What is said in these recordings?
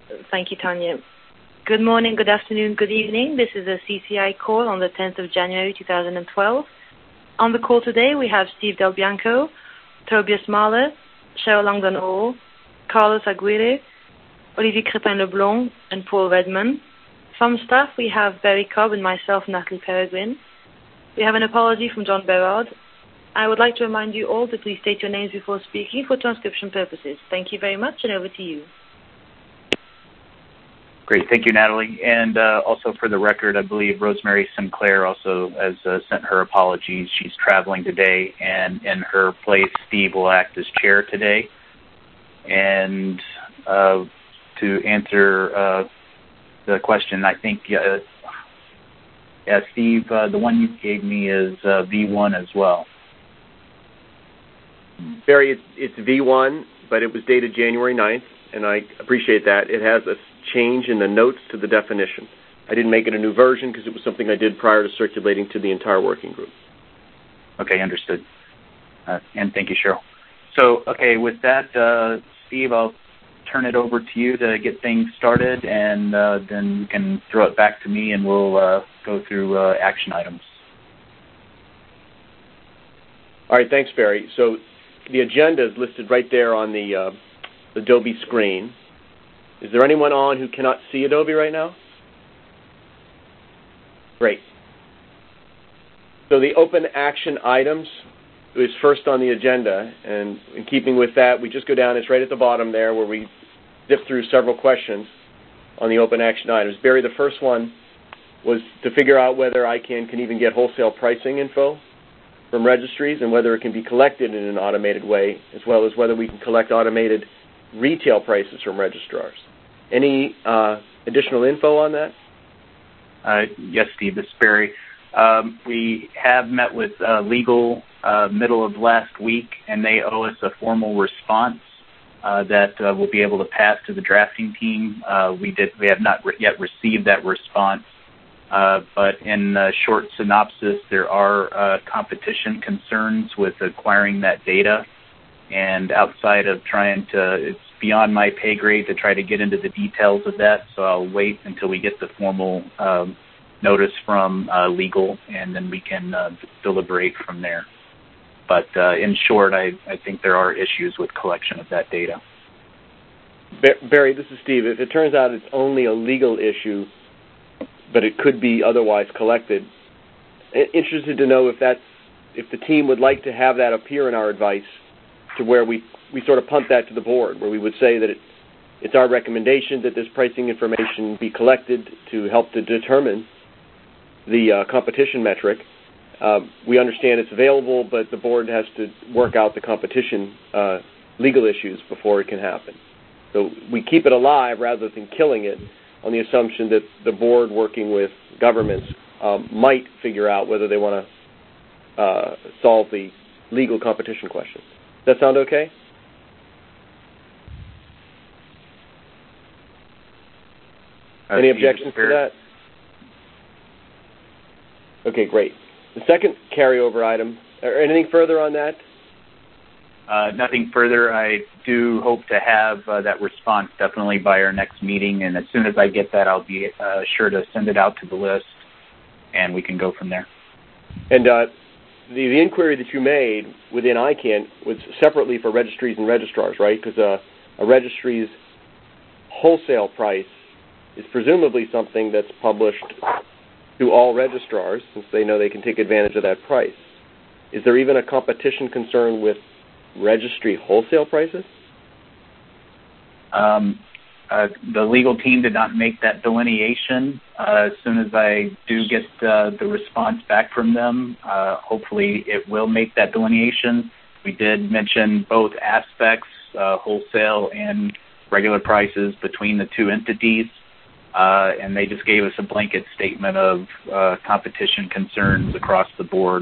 Thank you, Tanya. Good morning, good afternoon, good evening. This is a CCI call on the 10th of January 2012. On the call today, we have Steve Del Bianco, Tobias Mahler, Cheryl Langdon-Orr, Carlos Aguirre, Olivier Crépin-Leblond, and Paul Redman. From staff, we have Barry Cobb and myself, Natalie Peregrine. We have an apology from John Berard. I would like to remind you all to please state your names before speaking for transcription purposes. Thank you very much, and over to you. Great. Thank you, Natalie. And also for the record, I believe Rosemary Sinclair also has sent her apologies. She's traveling today, and in her place, Steve will act as chair today. And to answer the question, I think, Steve, the one you gave me is V1 as well. Barry, it's V1, but it was dated January 9th, and I appreciate that. It has a change in the notes to the definition. I didn't make it a new version because it was something I did prior to circulating to the entire working group. Okay, understood. And thank you, Cheryl. So, okay, with that, Steve, I'll turn it over to you to get things started, and then you can throw it back to me, and we'll go through action items. All right, thanks, Barry. So the agenda is listed right there on the Adobe screen. Is there anyone on who cannot see Adobe right now? Great. So the open action items is first on the agenda, and in keeping with that, we just go down. It's right at the bottom there where we zip through several questions on the open action items. Barry, the first one was to figure out whether ICANN can even get wholesale pricing info from registries and whether it can be collected in an automated way, as well as whether we can collect automated retail prices from registrars. Any additional info on that? Yes, Steve, this is Barry. We have met with legal middle of last week, and they owe us a formal response that we'll be able to pass to the drafting team. We have not yet received that response, but in short synopsis, there are competition concerns with acquiring that data, and outside of trying to, it's beyond my pay grade to try to get into the details of that, so I'll wait until we get the formal notice from legal, and then we can deliberate from there. But in short, I think there are issues with collection of that data. Barry, this is Steve. If it turns out it's only a legal issue, but it could be otherwise collected, interested to know if the team would like to have that appear in our advice, to where we sort of punt that to the board, where we would say that it's our recommendation that this pricing information be collected to help to determine the competition metric. We understand it's available, but the board has to work out the competition legal issues before it can happen. So we keep it alive rather than killing it, on the assumption that the board, working with governments, might figure out whether they want to solve the legal competition question. Does that sound okay? Any objections to that? Okay, great. The second carryover item, or anything further on that? Nothing further. I do hope to have that response definitely by our next meeting, and as soon as I get that, I'll be sure to send it out to the list, and we can go from there. And the inquiry that you made within ICANN was separately for registries and registrars, right? Because a registry's wholesale price is presumably something that's published to all registrars, since they know they can take advantage of that price. Is there even a competition concern with registry wholesale prices? The legal team did not make that delineation. As soon as I do get the response back from them, hopefully it will make that delineation. We did mention both aspects, wholesale and regular prices between the two entities, and they just gave us a blanket statement of competition concerns across the board.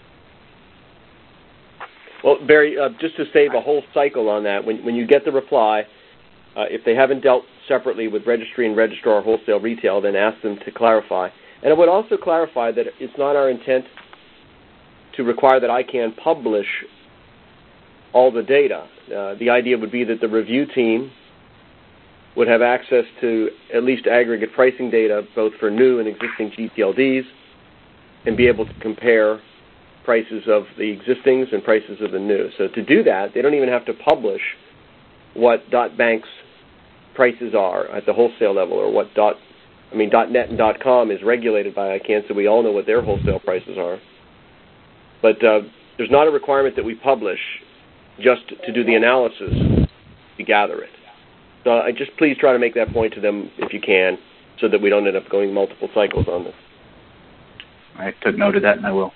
Well, Barry, just to save a whole cycle on that, when you get the reply, if they haven't dealt separately with registry and registrar wholesale retail, then ask them to clarify. And I would also clarify that it's not our intent to require that ICANN publish all the data. The idea would be that the review team would have access to at least aggregate pricing data, both for new and existing GPLDs, and be able to compare prices of the existings and prices of the new. So to do that, they don't even have to publish what .bank's prices are at the wholesale level, or what .net and .com is regulated by ICANN, so we all know what their wholesale prices are. But there's not a requirement that we publish just to do the analysis to gather it. So I just please try to make that point to them if you can, so that we don't end up going multiple cycles on this. I took note of that, and I will.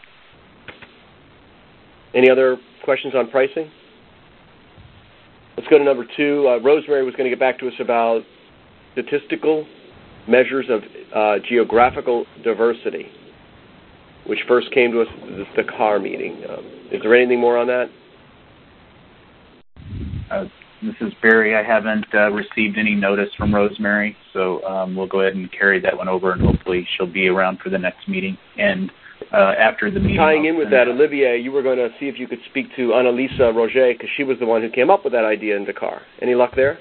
Any other questions on pricing? Let's go to number 2. Rosemary was going to get back to us about statistical measures of geographical diversity, which first came to us at the Dakar meeting. Is there anything more on that? This is Barry. I haven't received any notice from Rosemary, so we'll go ahead and carry that one over, and hopefully she'll be around for the next meeting. And after the meeting... Tying in with that, Olivier, you were going to see if you could speak to Annalisa Roger, because she was the one who came up with that idea in Dakar. Any luck there?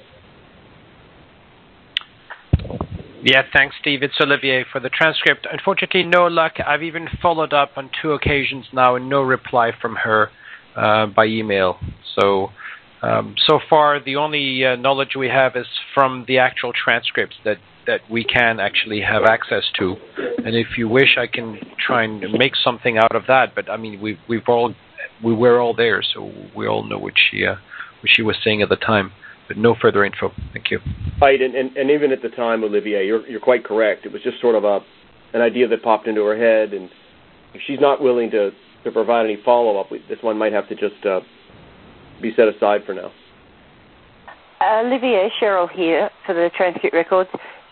Yeah, thanks, Steve. It's Olivier for the transcript. Unfortunately, no luck. I've even followed up on 2 occasions now, and no reply from her by email. So far, the only knowledge we have is from the actual transcripts that we can actually have access to. And if you wish, I can try and make something out of that. But I mean, we were all there, so we all know what she was saying at the time. But no further info. Thank you. Right, and even at the time, Olivier, you're quite correct. It was just sort of an idea that popped into her head, and if she's not willing to provide any follow-up, this one might have to just be set aside for now. Olivier, Cheryl here for the transcript records.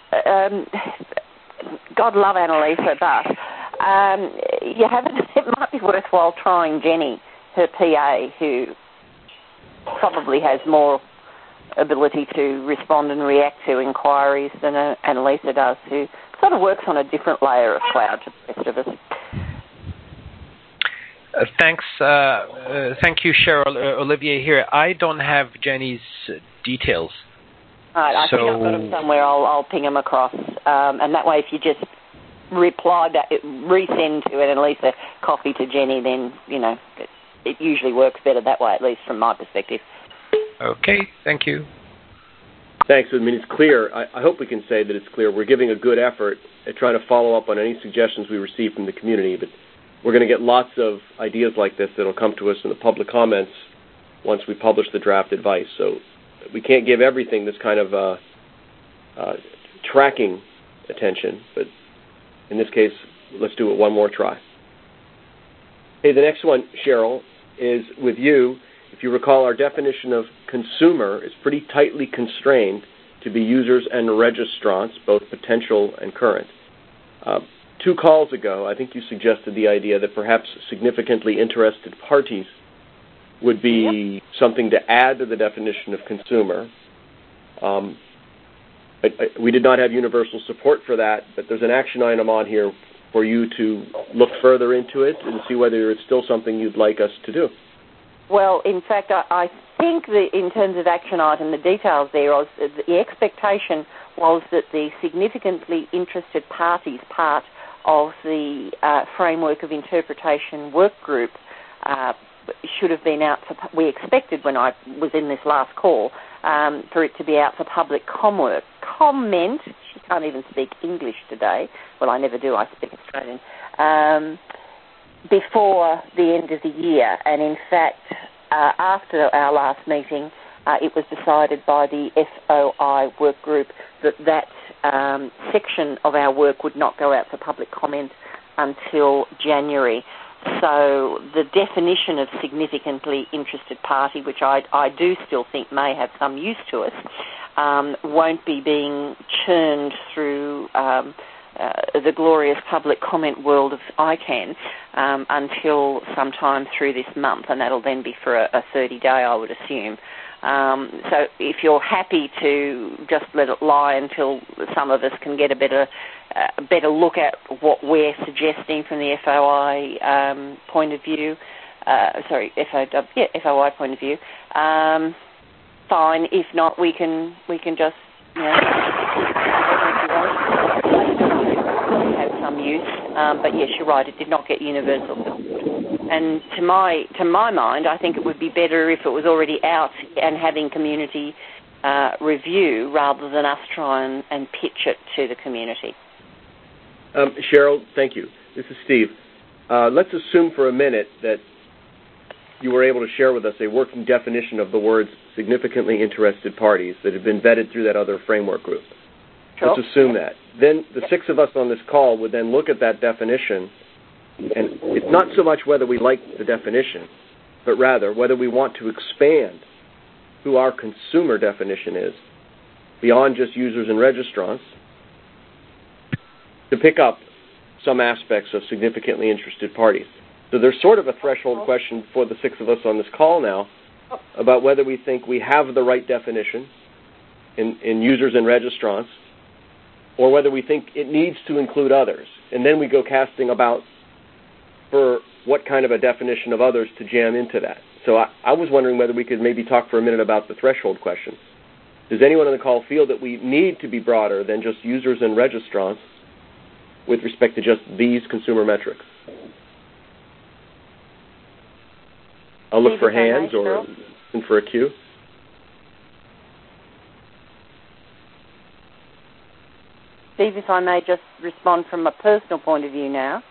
God love Annalisa, but it might be worthwhile trying Jenny, her PA, who probably has more ability to respond and react to inquiries than Annalisa does, who sort of works on a different layer of cloud to the rest of us. Thanks. Thank you, Cheryl. Olivier here. I don't have Jenny's details. Right, I think I've got them somewhere. I'll ping them across. And that way, if you just reply, resend to it, and at least a copy to Jenny, then, it usually works better that way, at least from my perspective. Okay, thank you. Thanks. I mean, it's clear. I hope we can say that it's clear. We're giving a good effort at trying to follow up on any suggestions we receive from the community, but we're going to get lots of ideas like this that will come to us in the public comments once we publish the draft advice. So we can't give everything this kind of tracking attention, but in this case, let's do it one more try. Hey, the next one, Cheryl, is with you. If you recall, our definition of consumer is pretty tightly constrained to be users and registrants, both potential and current. 2 calls ago, I think you suggested the idea that perhaps significantly interested parties would be something to add to the definition of consumer. We did not have universal support for that, but there's an action item on here for you to look further into it and see whether it's still something you'd like us to do. Well, in fact, I think that in terms of action item, the details there, the expectation was that the significantly interested parties part of the framework of interpretation work group should have been out for, we expected when I was in this last call, for it to be out for public comment. She can't even speak English today. Well, I never do. I speak Australian. Before the end of the year. And in fact, after our last meeting, it was decided by the FOI work group that section of our work would not go out for public comment until January. So the definition of significantly interested party, which I do still think may have some use to us, won't be being churned through the glorious public comment world of ICANN until sometime through this month, and that'll then be for a 30-day, I would assume. So if you're happy to just let it lie until some of us can get a better look at what we're suggesting from the FOI point of view, FOI point of view, fine. If not, we can just have some use, but yes, you're right, it did not get universal support. And to my mind, I think it would be better if it was already out and having community review rather than us try and pitch it to the community. Cheryl, thank you. This is Steve. Let's assume for a minute that you were able to share with us a working definition of the words significantly interested parties that had been vetted through that other framework group. Sure. Let's assume that. Then the six of us on this call would then look at that definition, and it's not so much whether we like the definition, but rather whether we want to expand who our consumer definition is beyond just users and registrants to pick up some aspects of significantly interested parties. So there's sort of a threshold question for the six of us on this call now about whether we think we have the right definition in users and registrants, or whether we think it needs to include others. And then we go casting about for what kind of a definition of others to jam into that. So I was wondering whether we could maybe talk for a minute about the threshold question. Does anyone on the call feel that we need to be broader than just users and registrants with respect to just these consumer metrics? I'll look for hands or for a cue. Steve, if I may just respond from a personal point of view now.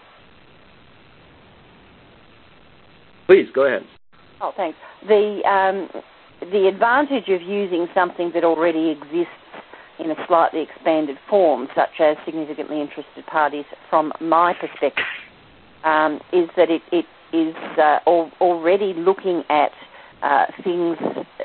Please, go ahead. Oh, thanks. The advantage of using something that already exists in a slightly expanded form, such as significantly interested parties, from my perspective, is that it is already looking at things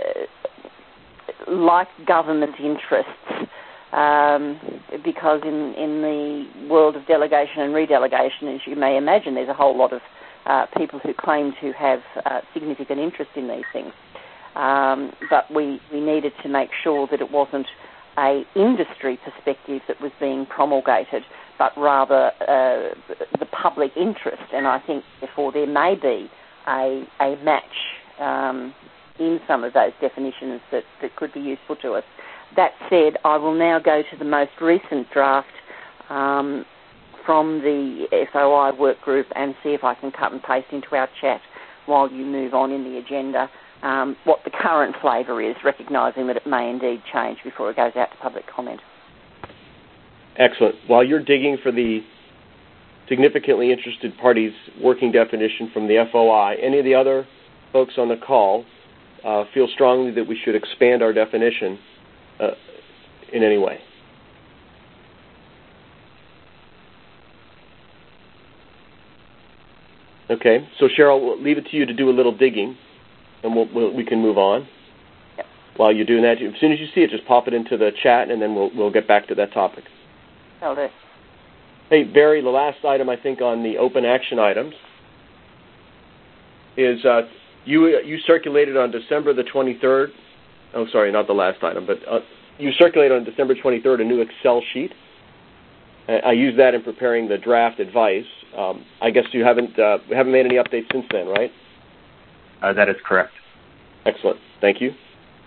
like government interests, because in the world of delegation and redelegation, as you may imagine, there's a whole lot of people who claim to have significant interest in these things. But we needed to make sure that it wasn't an industry perspective that was being promulgated, but rather the public interest. And I think, therefore, there may be a match in some of those definitions that could be useful to us. That said, I will now go to the most recent draft from the FOI work group and see if I can cut and paste into our chat while you move on in the agenda what the current flavour is, recognising that it may indeed change before it goes out to public comment. Excellent. While you're digging for the significantly interested parties working definition from the FOI, any of the other folks on the call feel strongly that we should expand our definition in any way? Okay, so Cheryl, we'll leave it to you to do a little digging, and we can move on. Yep. While you're doing that, as soon as you see it, just pop it into the chat, and then we'll get back to that topic. Will do. Hey, Barry, the last item, I think, on the open action items is you circulated on December the 23rd. Oh, sorry, not the last item, but you circulated on December 23rd a new Excel sheet. I used that in preparing the draft advice. I guess you haven't made any updates since then, right? That is correct. Excellent. Thank you.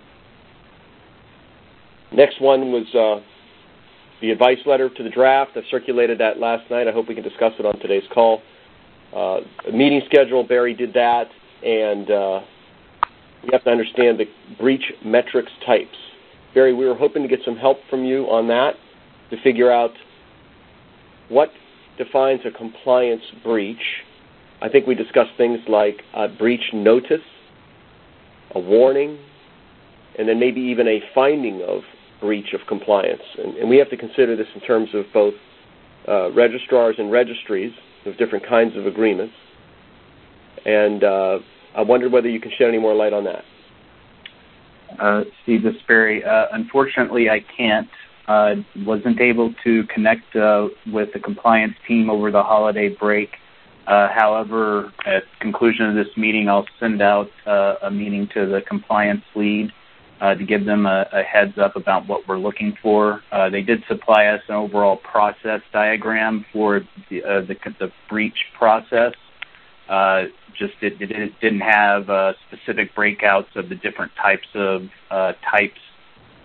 Next one was the advice letter to the draft. I circulated that last night. I hope we can discuss it on today's call. Meeting schedule, Barry did that, and we have to understand the breach metrics types. Barry, we were hoping to get some help from you on that to figure out what defines a compliance breach. I think we discussed things like a breach notice, a warning, and then maybe even a finding of breach of compliance. And we have to consider this in terms of both registrars and registries of different kinds of agreements. And I wondered whether you can shed any more light on that. Steve, this is Barry. Unfortunately, I can't. Wasn't able to connect with the compliance team over the holiday break. However, at the conclusion of this meeting, I'll send out a meeting to the compliance lead to give them a heads up about what we're looking for. They did supply us an overall process diagram for the breach process. Just it didn't have specific breakouts of the different types of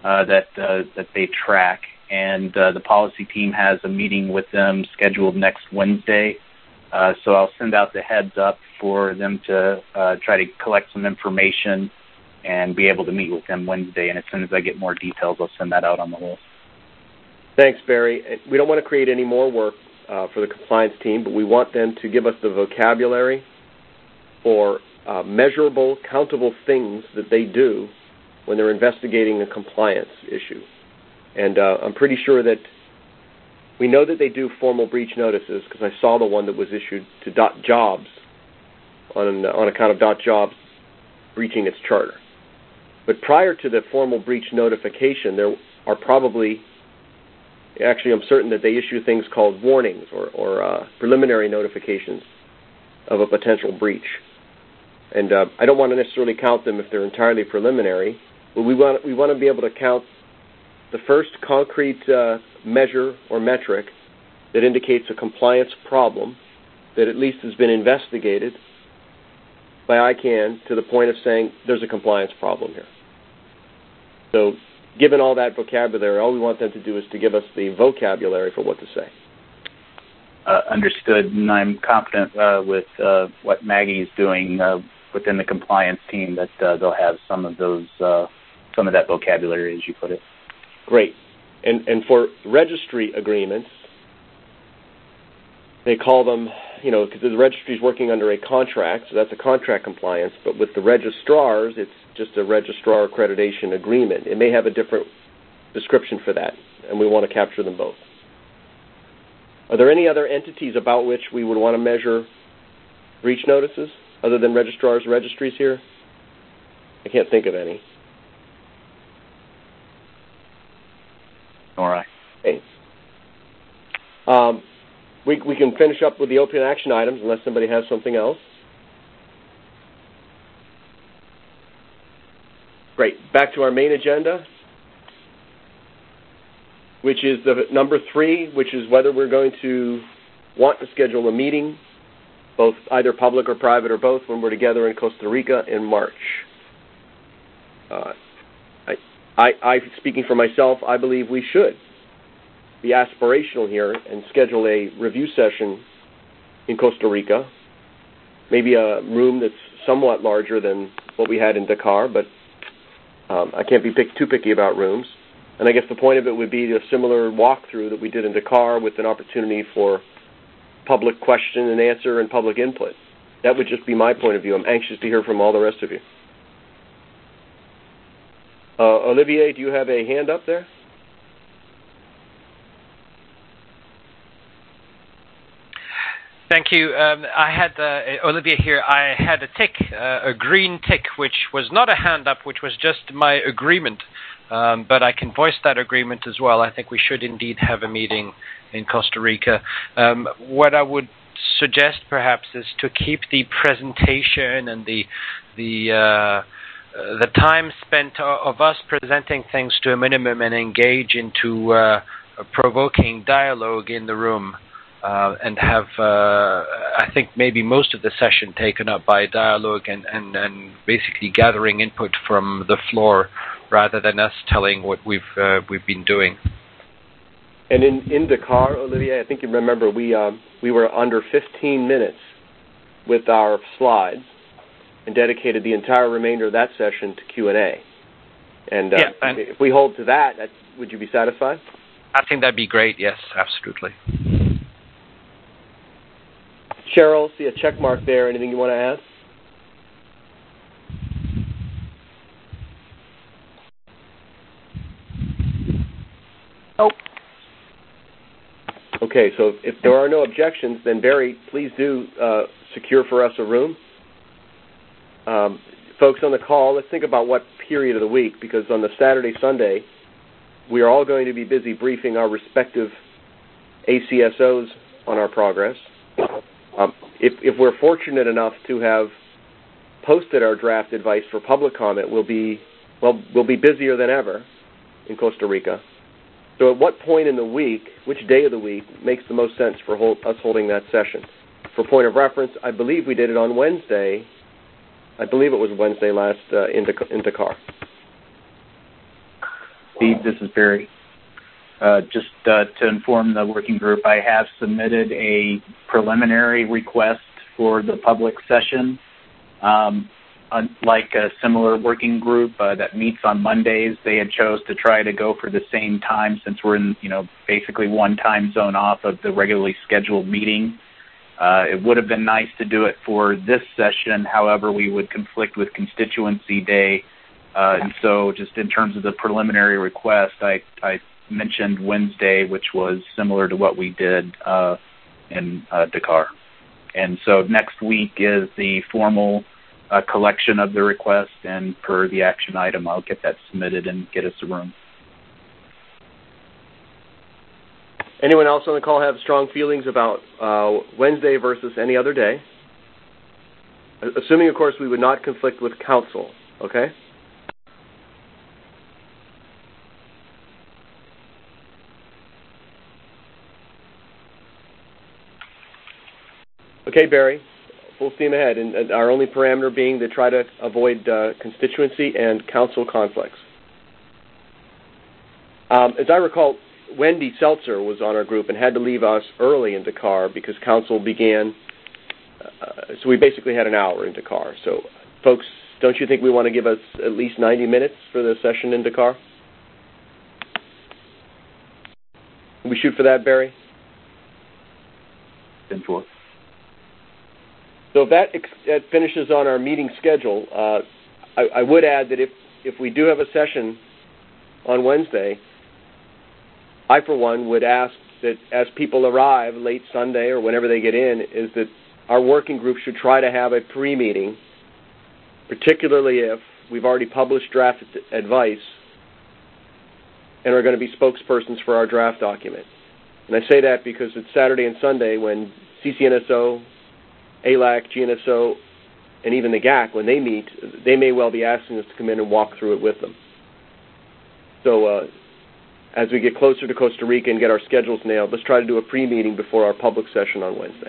that they track. And the policy team has a meeting with them scheduled next Wednesday. So I'll send out the heads up for them to try to collect some information and be able to meet with them Wednesday. And as soon as I get more details, I'll send that out on the list. Thanks, Barry. We don't want to create any more work for the compliance team, but we want them to give us the vocabulary for measurable, countable things that they do when they're investigating a compliance issue. And I'm pretty sure that we know that they do formal breach notices because I saw the one that was issued to .jobs on account of .jobs breaching its charter. But prior to the formal breach notification, there are probably, actually I'm certain that they issue things called warnings or preliminary notifications of a potential breach. And I don't want to necessarily count them if they're entirely preliminary, but we want to be able to count the first concrete measure or metric that indicates a compliance problem that at least has been investigated by ICANN to the point of saying there's a compliance problem here. So given all that vocabulary, all we want them to do is to give us the vocabulary for what to say. Understood, and I'm confident with what Maggie is doing within the compliance team that they'll have some of that vocabulary, as you put it. Great. And for registry agreements, they call them, because the registry is working under a contract, so that's a contract compliance, but with the registrars, it's just a registrar accreditation agreement. It may have a different description for that, and we want to capture them both. Are there any other entities about which we would want to measure breach notices other than registrars and registries here? I can't think of any. All right. Okay. We can finish up with the open action items unless somebody has something else. Great. Back to our main agenda, which is the number 3, which is whether we're going to want to schedule a meeting, both either public or private or both, when we're together in Costa Rica in March. I, speaking for myself, I believe we should be aspirational here and schedule a review session in Costa Rica, maybe a room that's somewhat larger than what we had in Dakar, but I can't be too picky about rooms. And I guess the point of it would be a similar walkthrough that we did in Dakar with an opportunity for public question and answer and public input. That would just be my point of view. I'm anxious to hear from all the rest of you. Olivier, do you have a hand up there? Thank you. I had Olivier here. I had a tick, a green tick, which was not a hand up, which was just my agreement. But I can voice that agreement as well. I think we should indeed have a meeting in Costa Rica. What I would suggest, perhaps, is to keep the presentation and the time spent of us presenting things to a minimum and engage into a provoking dialogue in the room. And have, I think, maybe most of the session taken up by dialogue and basically gathering input from the floor rather than us telling what we've been doing. And in Dakar, Olivier, I think you remember we were under 15 minutes with our slides and dedicated the entire remainder of that session to Q&A. And if we hold to that, would you be satisfied? I think that'd be great. Yes, absolutely. Cheryl, see a check mark there. Anything you want to add? Nope. Okay, so if there are no objections, then Barry, please do secure for us a room. Folks on the call, let's think about what period of the week, because on the Saturday, Sunday, we are all going to be busy briefing our respective ACSOs on our progress. If we're fortunate enough to have posted our draft advice for public comment, we'll be busier than ever in Costa Rica. So at what point in the week, which day of the week, makes the most sense for us holding that session? For point of reference, I believe we did it on Wednesday. I believe it was Wednesday last in Dakar. Steve, this is Barry. Just to inform the working group, I have submitted a preliminary request for the public session. Like a similar working group that meets on Mondays, they had chose to try to go for the same time since we're in, basically one time zone off of the regularly scheduled meeting. It would have been nice to do it for this session. However, we would conflict with Constituency Day. And so just in terms of the preliminary request, I mentioned Wednesday, which was similar to what we did in Dakar. And so next week is the formal collection of the request, and per the action item, I'll get that submitted and get us a room. Anyone else on the call have strong feelings about Wednesday versus any other day? Assuming, of course, we would not conflict with council, okay? Okay, Barry, full steam ahead, and our only parameter being to try to avoid constituency and council conflicts. As I recall, Wendy Seltzer was on our group and had to leave us early in Dakar because council began, so we basically had an hour in Dakar. So, folks, don't you think we want to give us at least 90 minutes for the session in Dakar? Can we shoot for that, Barry? 10-4. So if that finishes on our meeting schedule, I would add that if we do have a session on Wednesday, I, for one, would ask that as people arrive late Sunday or whenever they get in, is that our working group should try to have a pre-meeting, particularly if we've already published draft advice and are going to be spokespersons for our draft document. And I say that because it's Saturday and Sunday when CCNSO, ALAC, GNSO, and even the GAC, when they meet, they may well be asking us to come in and walk through it with them. So as we get closer to Costa Rica and get our schedules nailed, let's try to do a pre-meeting before our public session on Wednesday.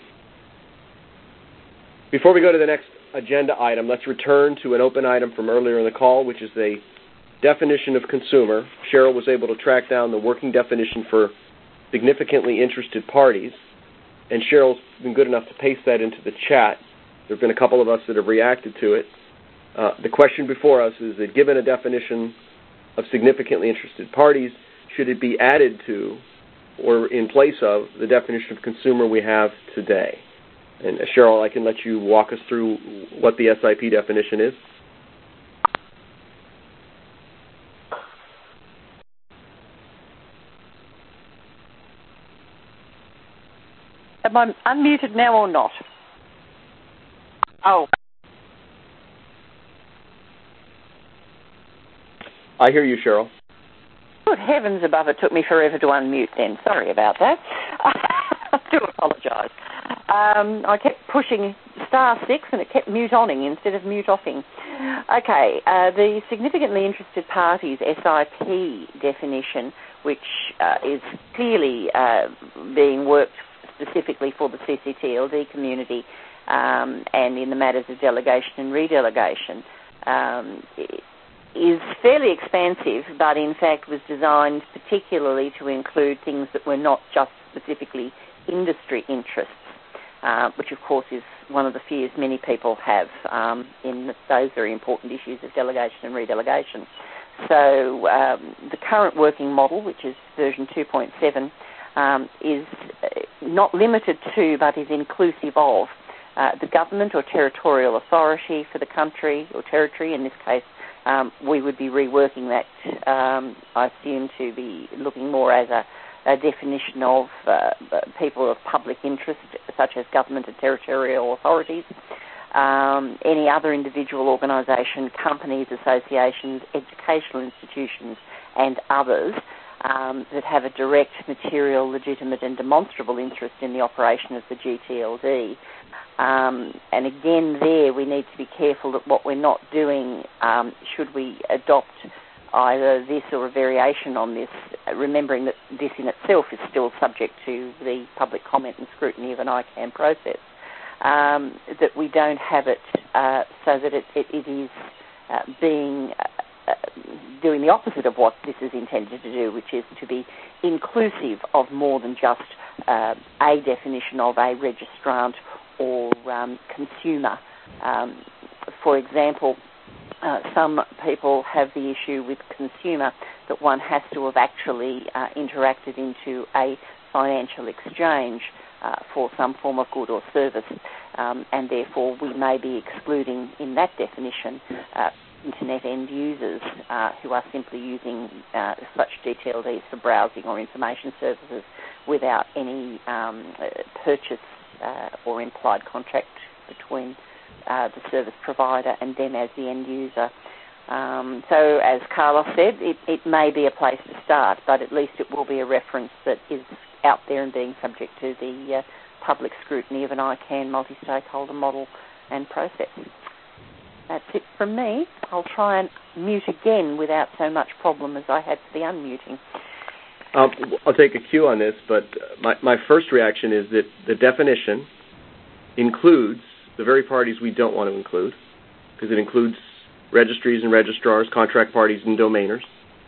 Before we go to the next agenda item, let's return to an open item from earlier in the call, which is the definition of consumer. Cheryl was able to track down the working definition for significantly interested parties, and Cheryl's been good enough to paste that into the chat. There have been a couple of us that have reacted to it. The question before us is that given a definition of significantly interested parties, should it be added to or in place of the definition of consumer we have today? And Cheryl, I can let you walk us through what the SIP definition is. Am I unmuted now or not? Oh. I hear you, Cheryl. Good heavens above, it took me forever to unmute then. Sorry about that. I do apologise. I kept pushing *6 and it kept mute-oning instead of mute-offing. Okay, the significantly interested parties SIP definition, which is clearly being worked specifically for the CCTLD community and in the matters of delegation and redelegation, is fairly expansive, but in fact was designed particularly to include things that were not just specifically industry interests, which of course is one of the fears many people have in those very important issues of delegation and redelegation. So the current working model, which is version 2.7, is not limited to but is inclusive of the government or territorial authority for the country or territory. In this case, we would be reworking that, I assume, to be looking more as a definition of people of public interest, such as government and territorial authorities, any other individual organisation, companies, associations, educational institutions, and others that have a direct, material, legitimate and demonstrable interest in the operation of the GTLD. And again, there we need to be careful that what we're not doing, should we adopt either this or a variation on this, remembering that this in itself is still subject to the public comment and scrutiny of an ICANN process, that we don't have it so that it is being doing the opposite of what this is intended to do, which is to be inclusive of more than just a definition of a registrant or consumer. For example, some people have the issue with consumer that one has to have actually interacted into a financial exchange for some form of good or service, and therefore we may be excluding in that definition internet end users who are simply using such DTLDs for browsing or information services without any purchase or implied contract between the service provider and them as the end user. So as Carlos said, it may be a place to start, but at least it will be a reference that is out there and being subject to the public scrutiny of an ICANN multi-stakeholder model and process. That's it from me. I'll try and mute again without so much problem as I had for the unmuting. I'll take a cue on this, but my first reaction is that the definition includes the very parties we don't want to include, because it includes registries and registrars, contract parties, and domainers.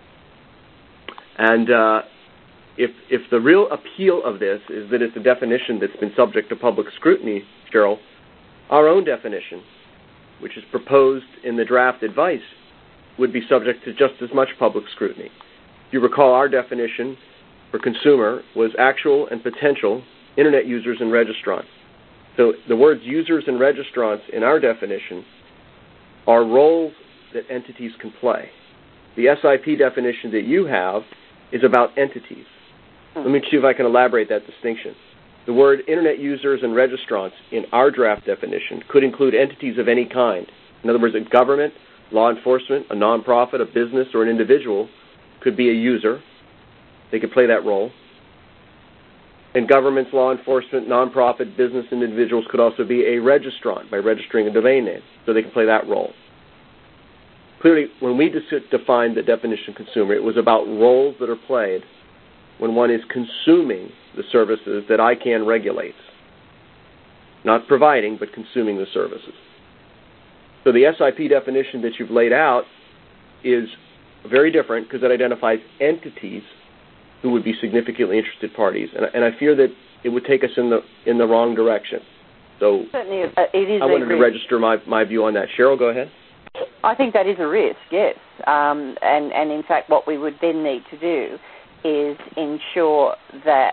And if the real appeal of this is that it's a definition that's been subject to public scrutiny, Cheryl, our own definition, which is proposed in the draft advice, would be subject to just as much public scrutiny. If you recall, our definition for consumer was actual and potential Internet users and registrants. So the words users and registrants in our definition are roles that entities can play. The SIP definition that you have is about entities. Let me see if I can elaborate that distinction. The word Internet users and registrants in our draft definition could include entities of any kind. In other words, a government, law enforcement, a nonprofit, a business, or an individual could be a user. They could play that role. And governments, law enforcement, nonprofit, business, and individuals could also be a registrant by registering a domain name, so they can play that role. Clearly, when we defined the definition of consumer, it was about roles that are played when one is consuming the services that ICANN regulates. Not providing, but consuming the services. So the SIP definition that you've laid out is very different because it identifies entities who would be significantly interested parties. And I fear that it would take us in the wrong direction. So certainly, it is. I wanted to register my view on that. Cheryl, go ahead. I think that is a risk, yes. And in fact, what we would then need to do is ensure that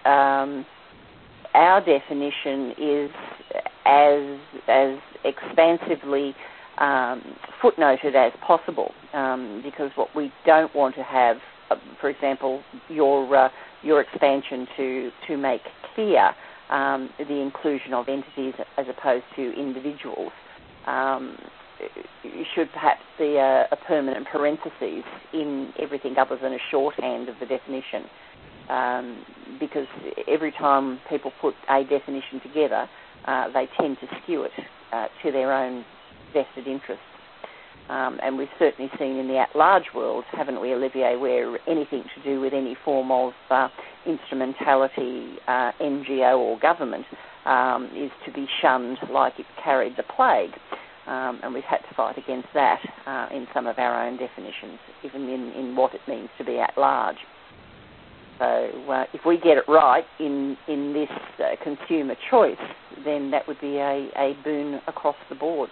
our definition is as expansively footnoted as possible, because what we don't want to have, for example, your expansion to make clear the inclusion of entities as opposed to individuals should perhaps be a permanent parenthesis in everything other than a shorthand of the definition, because every time people put a definition together, they tend to skew it to their own vested interests. And we've certainly seen in the at-large world, haven't we, Olivier, where anything to do with any form of instrumentality, NGO or government, is to be shunned like it carried the plague. And we've had to fight against that in some of our own definitions, even in what it means to be at-large. So if we get it right in this consumer choice, then that would be a boon across the board.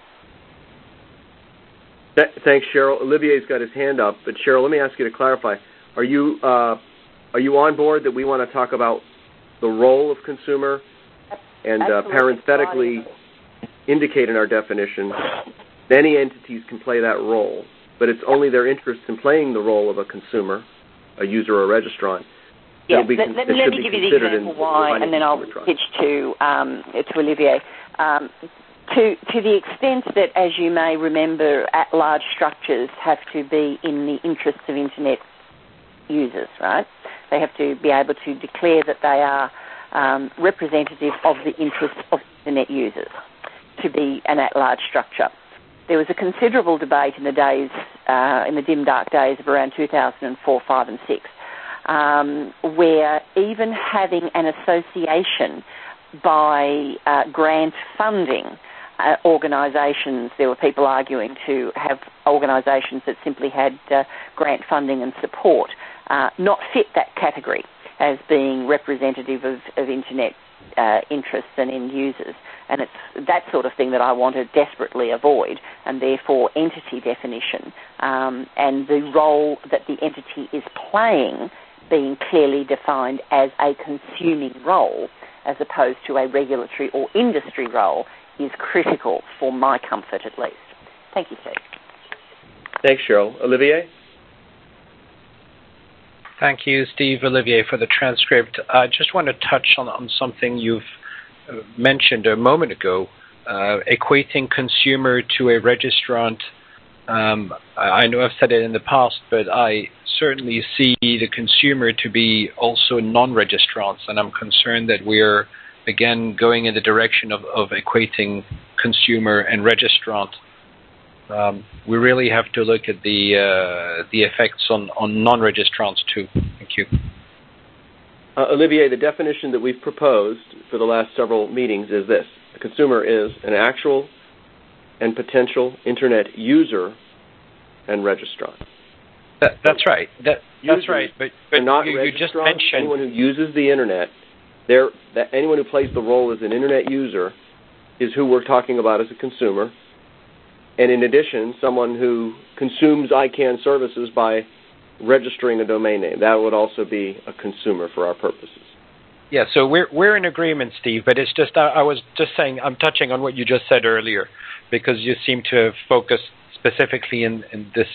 Thanks, Cheryl. Olivier's got his hand up, but Cheryl, let me ask you to clarify. Are you on board that we want to talk about the role of consumer and parenthetically indicate in our definition many entities can play that role, but it's only their interest in playing the role of a consumer, a user, or a registrant. Yeah, let me give you the example why, and then I'll pitch to Olivier. To the extent that, as you may remember, at-large structures have to be in the interests of Internet users, right? They have to be able to declare that they are representative of the interests of Internet users to be an at-large structure. There was a considerable debate in the days, in the dim, dark days of around 2004, 5 and 6, where even having an association by grant funding organisations. There were people arguing to have organisations that simply had grant funding and support not fit that category as being representative of Internet interests and end users. And it's that sort of thing that I want to desperately avoid, and therefore entity definition and the role that the entity is playing being clearly defined as a consuming role as opposed to a regulatory or industry role is critical for my comfort at least. Thank you, Steve. Thanks, Cheryl. Olivier? Thank you, Steve, Olivier, for the transcript. I just want to touch on something you've mentioned a moment ago, equating consumer to a registrant. I know I've said it in the past, but I certainly see the consumer to be also non-registrants, and I'm concerned that we're, again, going in the direction of equating consumer and registrant. We really have to look at the effects on non-registrants too. Thank you. Olivier, the definition that we've proposed for the last several meetings is this. A consumer is an actual and potential Internet user and registrant. That's right. That's right. But you just mentioned anyone who uses the Internet. Anyone who plays the role as an Internet user is who we're talking about as a consumer. And in addition, someone who consumes ICANN services by registering a domain name. That would also be a consumer for our purposes. Yeah, so we're in agreement, Steve, but it's just I was just saying I'm touching on what you just said earlier because you seem to have focused specifically in this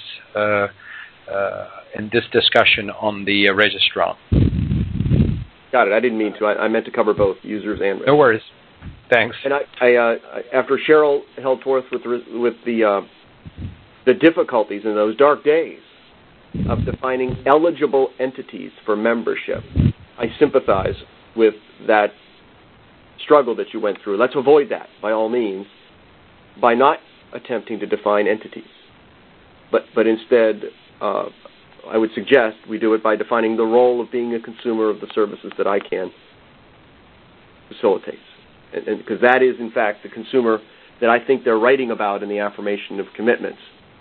discussion on the registrant. Got it. I didn't mean to. I meant to cover both users and registrants. No worries. Thanks. And I after Cheryl held forth with the difficulties in those dark days of defining eligible entities for membership, I sympathize with that struggle that you went through. Let's avoid that, by all means, by not attempting to define entities. But instead, I would suggest we do it by defining the role of being a consumer of the services that ICANN facilitates. Because that is, in fact, the consumer that I think they're writing about in the affirmation of commitments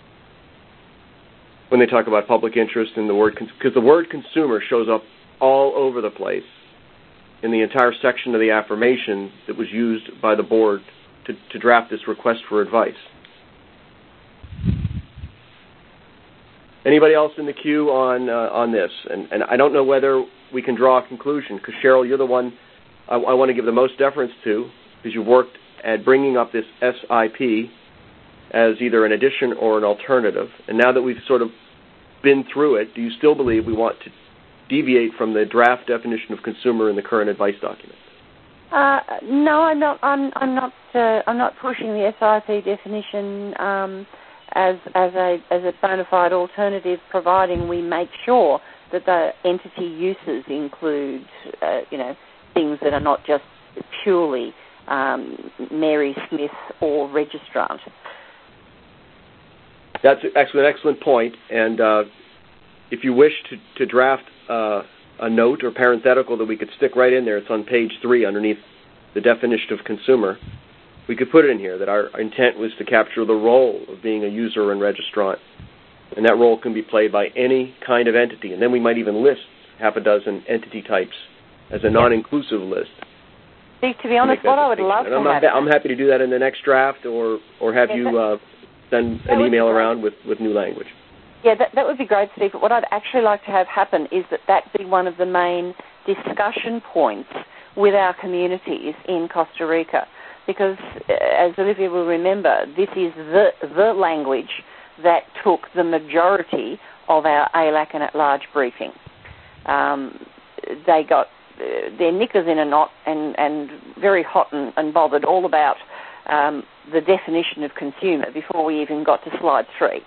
when they talk about public interest in the word, because the word consumer shows up all over the place in the entire section of the affirmation that was used by the board to draft this request for advice. Anybody else in the queue on this? And I don't know whether we can draw a conclusion, because Cheryl, you're the one I want to give the most deference to, because you worked at bringing up this SIP as either an addition or an alternative. And now that we've sort of been through it, do you still believe we want to deviate from the draft definition of consumer in the current advice document? No, I'm not. I'm not pushing the SIP definition as a bona fide alternative, providing we make sure that the entity uses include, things that are not just purely Mary Smith or registrant. That's actually an excellent point. And if you wish to draft a note or parenthetical that we could stick right in there, it's on page 3 underneath the definition of consumer. We could put it in here that our intent was to capture the role of being a user and registrant. And that role can be played by any kind of entity. And then we might even list half a dozen entity types as a non-inclusive list. Steve, to be honest, what I would love to have... I'm happy to do that in the next draft or have you send an email around with new language. Yeah, that would be great, Steve. But what I'd actually like to have happen is that be one of the main discussion points with our communities in Costa Rica. Because, as Olivia will remember, this is the language that took the majority of our ALAC and at-large briefing. They got their knickers in a knot and very hot and bothered all about the definition of consumer before we even got to slide 3.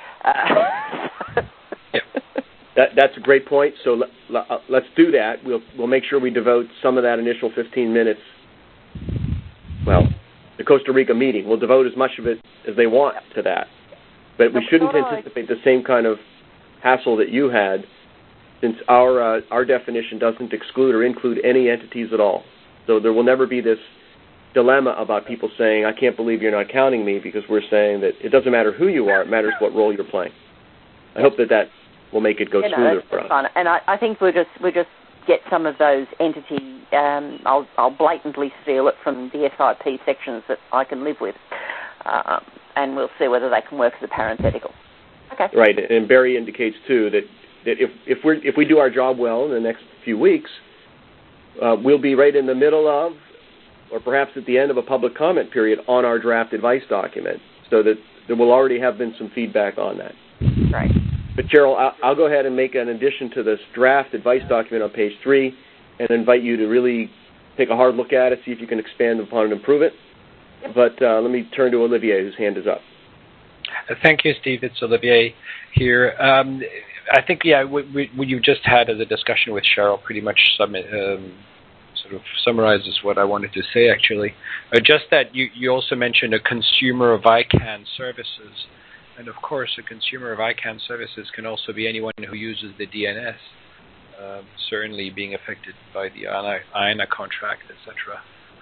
That's a great point. So let's do that. We'll make sure we devote some of that initial 15 minutes. Well, the Costa Rica meeting. We'll devote as much of it as they want to that. But we shouldn't anticipate the same kind of hassle that you had, since our definition doesn't exclude or include any entities at all. So there will never be this dilemma about people saying, I can't believe you're not counting me, because we're saying that it doesn't matter who you are, it matters what role you're playing. I hope that will make it go smoother for us. Fun. And I think we'll just get some of those entity, I'll blatantly steal it from the SIP sections that I can live with, and we'll see whether they can work as a parenthetical. Okay. Right, and Barry indicates, too, that if we do our job well in the next few weeks, we'll be right in the middle of, or perhaps at the end of a public comment period on our draft advice document, so that there will already have been some feedback on that. Right. But, Cheryl, I'll go ahead and make an addition to this draft advice document on page 3 and invite you to really take a hard look at it, see if you can expand upon it and improve it. Yep. But let me turn to Olivier, whose hand is up. Thank you, Steve. It's Olivier here. I think, what you just had as a discussion with Cheryl pretty much sort of summarizes what I wanted to say, actually. Just that you also mentioned a consumer of ICANN services. And, of course, a consumer of ICANN services can also be anyone who uses the DNS, certainly being affected by the IANA contract, etc.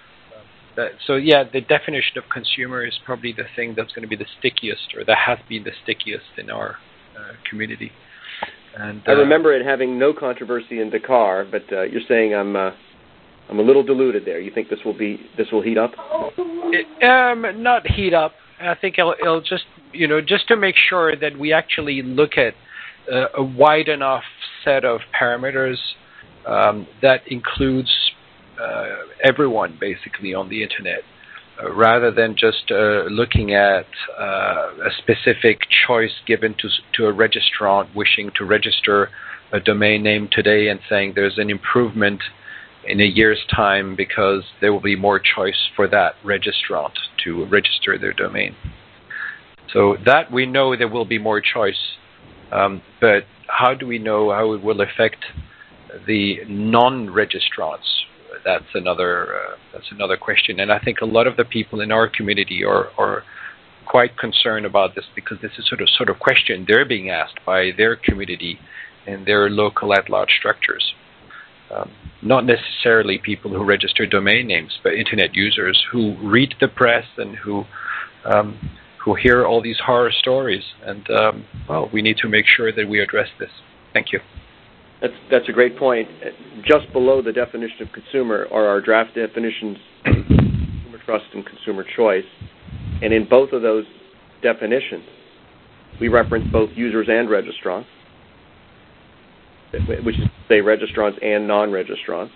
The definition of consumer is probably the thing that's going to be the stickiest, or that has been the stickiest in our community. And I remember it having no controversy in Dakar, but you're saying I'm a little diluted there. You think this will heat up? Not heat up. I think it'll just to make sure that we actually look at a wide enough set of parameters that includes everyone basically on the internet, rather than just looking at a specific choice given to a registrant wishing to register a domain name today and saying there's an improvement in a year's time because there will be more choice for that registrant to register their domain. So that we know there will be more choice, but how do we know how it will affect the non-registrants? That's another question, and I think a lot of the people in our community are quite concerned about this, because this is sort of question they're being asked by their community and their local at-large structures. Not necessarily people who register domain names, but internet users who read the press and who hear all these horror stories. And we need to make sure that we address this. Thank you. That's a great point. Just below the definition of consumer are our draft definitions of consumer trust and consumer choice. And in both of those definitions, we reference both users and registrants, which is to say registrants and non-registrants.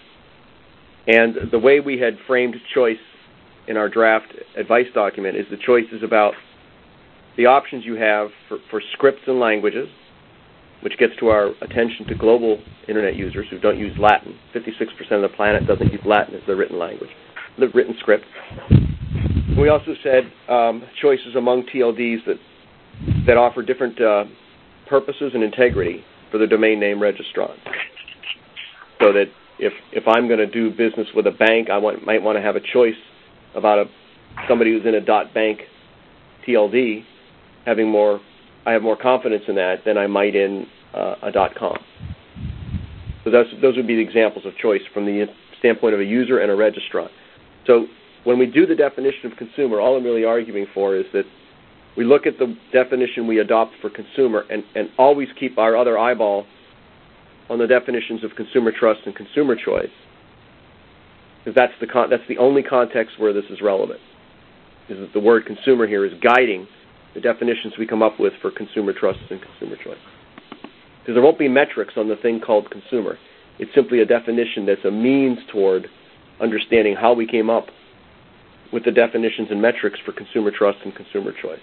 And the way we had framed choice in our draft advice document is the choice is about the options you have for scripts and languages, which gets to our attention to global internet users who don't use Latin. 56% of the planet doesn't use Latin as their written language, the written script. We also said choices among TLDs that offer different purposes and integrity for the domain name registrant. So that if I'm going to do business with a bank, I might want to have a choice about somebody who's in a .bank TLD, I have more confidence in that than I might in a .com. So those would be the examples of choice from the standpoint of a user and a registrant. So when we do the definition of consumer, all I'm really arguing for is that we look at the definition we adopt for consumer and always keep our other eyeball on the definitions of consumer trust and consumer choice, because that's the only context where this is relevant. Is that the word consumer here is guiding the definitions we come up with for consumer trust and consumer choice. Because there won't be metrics on the thing called consumer. It's simply a definition that's a means toward understanding how we came up with the definitions and metrics for consumer trust and consumer choice.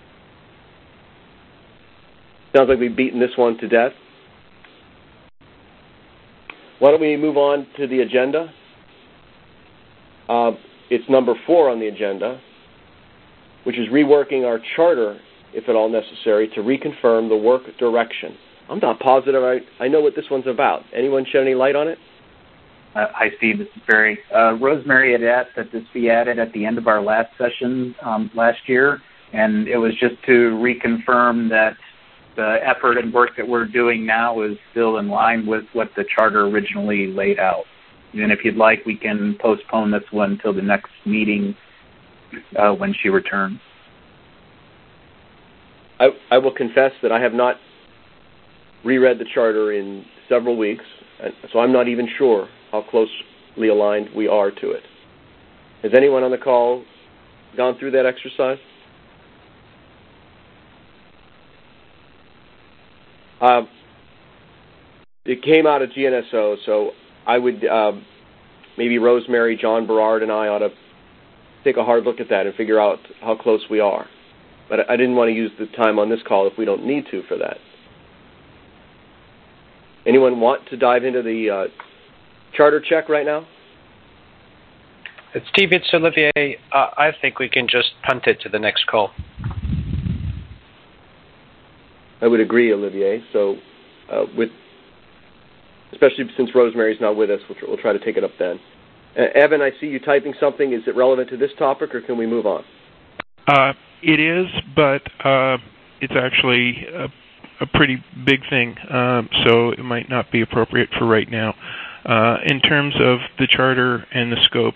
Sounds like we've beaten this one to death. Why don't we move on to the agenda? It's number 4 on the agenda, which is reworking our charter, if at all necessary, to reconfirm the work direction. I'm not positive I know what this one's about. Anyone shed any light on it? Hi, Steve. This is Barry. Rosemary had asked that this be added at the end of our last session last year, and it was just to reconfirm that the effort and work that we're doing now is still in line with what the charter originally laid out. And if you'd like, we can postpone this one until the next meeting when she returns. I will confess that I have not reread the charter in several weeks, so I'm not even sure how closely aligned we are to it. Has anyone on the call gone through that exercise? It came out of GNSO, so I would maybe Rosemary, John Berard, and I ought to take a hard look at that and figure out how close we are. But I didn't want to use the time on this call if we don't need to for that. Anyone want to dive into the charter check right now? Steve, it's Olivier. I think we can just punt it to the next call. I would agree, Olivier. So, especially since Rosemary's not with us, we'll try to take it up then. Evan, I see you typing something. Is it relevant to this topic, or can we move on? It is, but it's actually a pretty big thing, so it might not be appropriate for right now. In terms of the charter and the scope,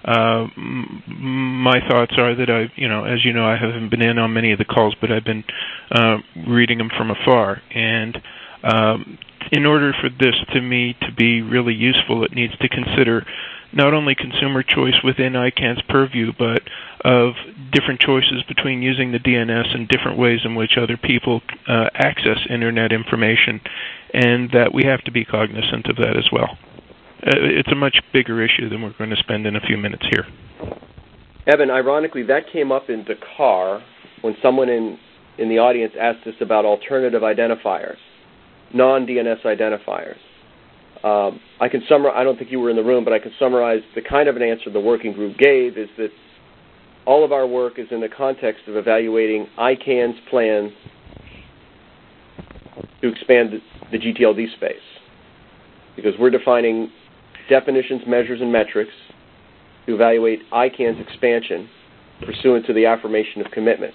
my thoughts are that as you know, I haven't been in on many of the calls, but I've been reading them from afar. And in order for this to me to be really useful, it needs to consider not only consumer choice within ICANN's purview, but of different choices between using the DNS and different ways in which other people access Internet information, and that we have to be cognizant of that as well. It's a much bigger issue than we're going to spend in a few minutes here. Evan, ironically, that came up in Dakar when someone in the audience asked us about alternative identifiers, non-DNS identifiers. I can summarize. I don't think you were in the room, but I can summarize the kind of an answer the working group gave is that all of our work is in the context of evaluating ICANN's plan to expand the GTLD space, because we're defining definitions, measures, and metrics to evaluate ICANN's expansion pursuant to the affirmation of commitment.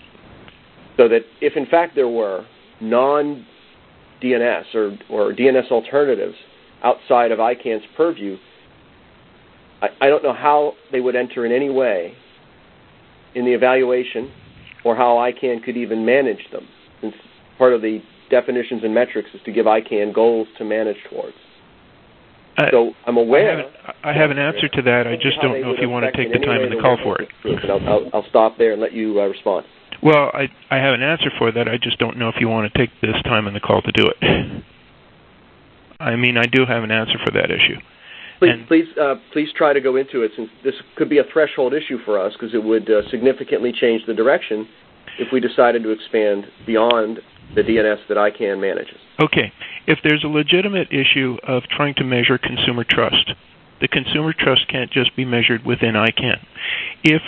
So that if, in fact, there were non-DNS or DNS alternatives outside of ICANN's purview, I don't know how they would enter in any way in the evaluation or how ICANN could even manage them, since part of the definitions and metrics is to give ICANN goals to manage towards. So I'm aware. I have an answer to that. I just don't know if you want to take the time in the call for it. I'll stop there and let you respond. Well, I have an answer for that. I just don't know if you want to take this time in the call to do it. I mean, I do have an answer for that issue. Please try to go into it, since this could be a threshold issue for us, because it would significantly change the direction if we decided to expand beyond the DNS that ICANN manages. Okay. If there's a legitimate issue of trying to measure consumer trust, the consumer trust can't just be measured within ICANN. If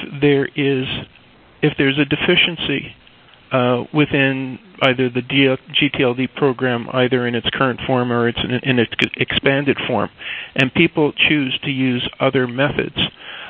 there's a deficiency within either the GTLD program, either in its current form or it's in its expanded form, and people choose to use other methods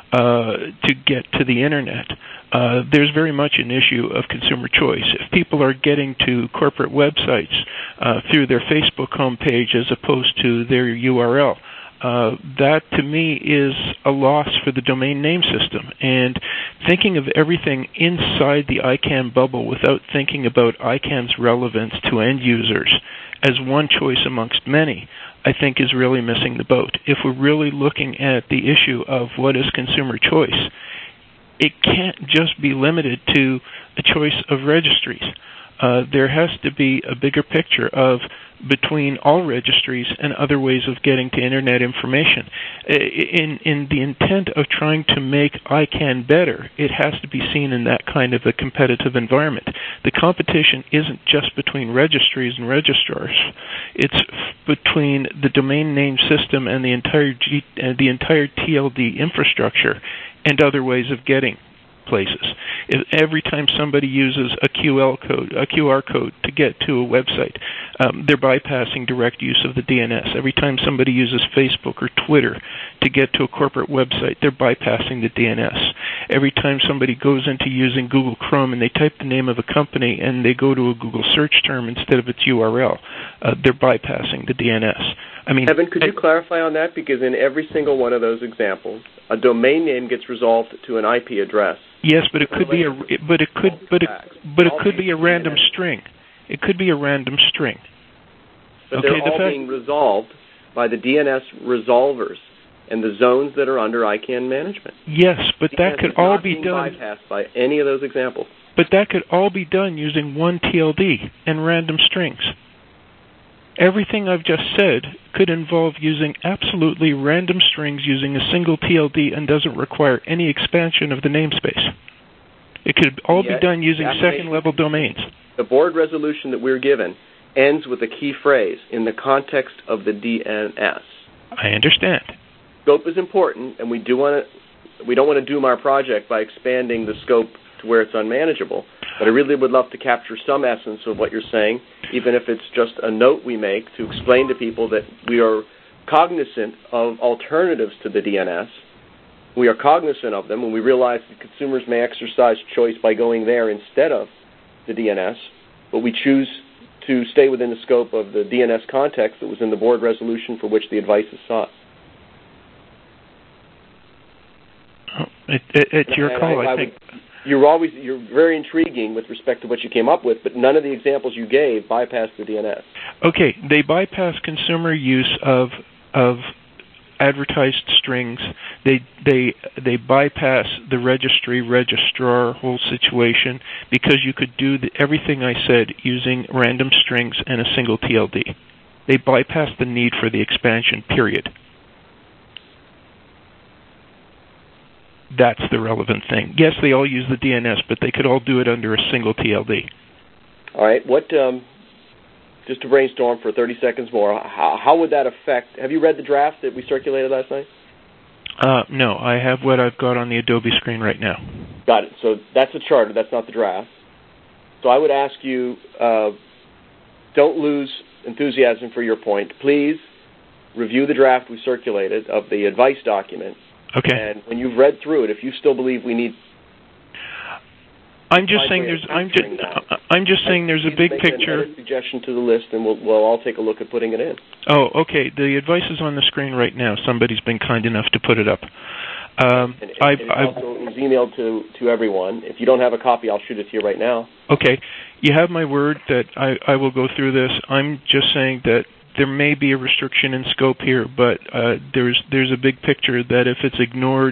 to get to the Internet, there's very much an issue of consumer choice. If people are getting to corporate websites through their Facebook homepage as opposed to their URL, that to me is a loss for the domain name system. And thinking of everything inside the ICANN bubble without thinking about ICANN's relevance to end users as one choice amongst many, I think is really missing the boat. If we're really looking at the issue of what is consumer choice, it can't just be limited to a choice of registries. There has to be a bigger picture of between all registries and other ways of getting to Internet information. In the intent of trying to make ICANN better, it has to be seen in that kind of a competitive environment. The competition isn't just between registries and registrars. It's between the domain name system and the entire TLD infrastructure and other ways of getting places. Every time somebody uses a QR code to get to a website, they're bypassing direct use of the DNS. Every time somebody uses Facebook or Twitter to get to a corporate website, they're bypassing the DNS. Every time somebody goes into using Google Chrome and they type the name of a company and they go to a Google search term instead of its URL, they're bypassing the DNS. I mean, Evan, could you clarify on that? Because in every single one of those examples, a domain name gets resolved to an IP address. Yes, but it could be a random string. It could be a random string. But they're all being resolved by the DNS resolvers and the zones that are under ICANN management. Yes, but that could all be done. Bypassed by any of those examples. But that could all be done using one TLD and random strings. Everything I've just said could involve using absolutely random strings using a single TLD and doesn't require any expansion of the namespace. It could all be done using second-level domains. The board resolution that we're given ends with a key phrase, in the context of the DNS. I understand. Scope is important, and we don't want to doom our project by expanding the scope to where it's unmanageable. But I really would love to capture some essence of what you're saying, even if it's just a note we make to explain to people that we are cognizant of alternatives to the DNS. We are cognizant of them, and we realize that consumers may exercise choice by going there instead of the DNS, but we choose to stay within the scope of the DNS context that was in the board resolution for which the advice is sought. It's your call, I think. You're very intriguing with respect to what you came up with, but none of the examples you gave bypass the DNS. Okay, they bypass consumer use of advertised strings. They bypass the registrar whole situation because you could do everything I said using random strings and a single TLD. They bypass the need for the expansion, period. That's the relevant thing. Yes, they all use the DNS, but they could all do it under a single TLD. All right. Just to brainstorm for 30 seconds more, how would that affect... Have you read the draft that we circulated last night? No, I have what I've got on the Adobe screen right now. Got it. So that's a charter. That's not the draft. So I would ask you, don't lose enthusiasm for your point. Please review the draft we circulated of the advice document. Okay. And when you've read through it, if you still believe we need... I'm just saying there's a big picture. Add a suggestion to the list, and we'll all take a look at putting it in. Oh, okay. The advice is on the screen right now. Somebody's been kind enough to put it up. It was emailed to everyone. If you don't have a copy, I'll shoot it to you right now. Okay. You have my word that I will go through this. I'm just saying that there may be a restriction in scope here, but there's a big picture that if it's ignored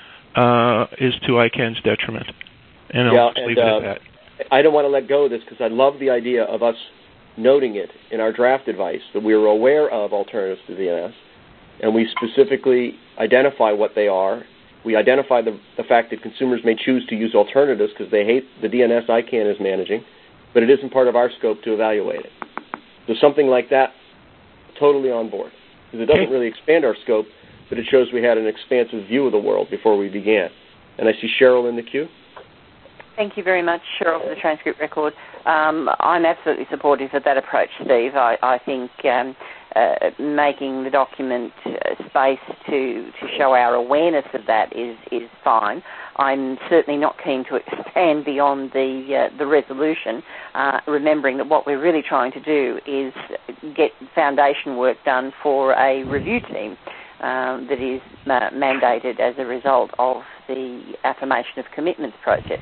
is to ICANN's detriment. And I'll just leave it at that. I don't want to let go of this because I love the idea of us noting it in our draft advice that we are aware of alternatives to DNS, and we specifically identify what they are. We identify the fact that consumers may choose to use alternatives because they hate the DNS ICANN is managing, but it isn't part of our scope to evaluate it. So something like that, totally on board. Because it doesn't really expand our scope, but it shows we had an expansive view of the world before we began. And I see Cheryl in the queue. Thank you very much, Cheryl, for the transcript record. I'm absolutely supportive of that approach, Steve. I think making the document space to show our awareness of that is fine. I'm certainly not keen to expand beyond the resolution, remembering that what we're really trying to do is get foundation work done for a review team that is mandated as a result of the affirmation of commitments process.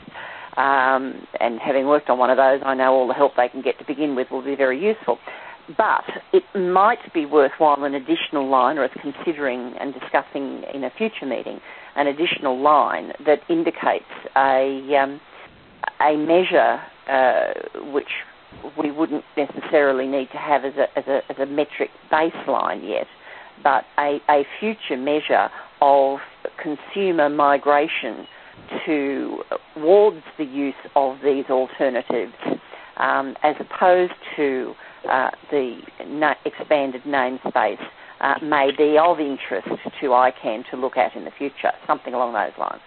And having worked on one of those, I know all the help they can get to begin with will be very useful. But it might be worthwhile an additional line, or it's considering and discussing in a future meeting, an additional line that indicates a measure which we wouldn't necessarily need to have as a metric baseline yet, but a future measure of consumer migration towards the use of these alternatives, as opposed to the expanded namespace, may be of interest to ICANN to look at in the future, something along those lines.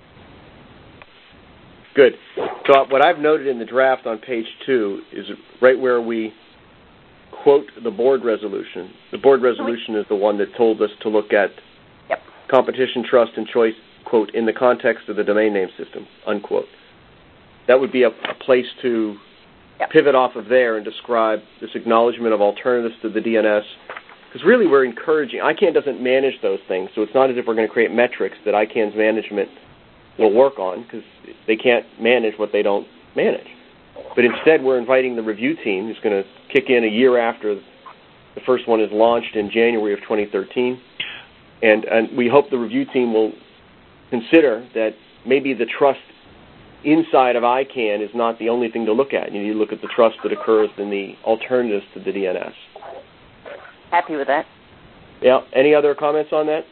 Good. So what I've noted in the draft on page 2 is right where we quote the board resolution. The board resolution is the one that told us to look at competition, trust, and choice, quote, in the context of the domain name system, unquote. That would be a place to pivot off of there and describe this acknowledgement of alternatives to the DNS, because really we're encouraging. ICANN doesn't manage those things, so it's not as if we're going to create metrics that ICANN's management will work on, because they can't manage what they don't manage. But instead, we're inviting the review team, who's going to kick in a year after the first one is launched in January of 2013. And we hope the review team will consider that maybe the trust inside of ICANN is not the only thing to look at. You need to look at the trust that occurs in the alternatives to the DNS. Happy with that. Yeah. Any other comments on that?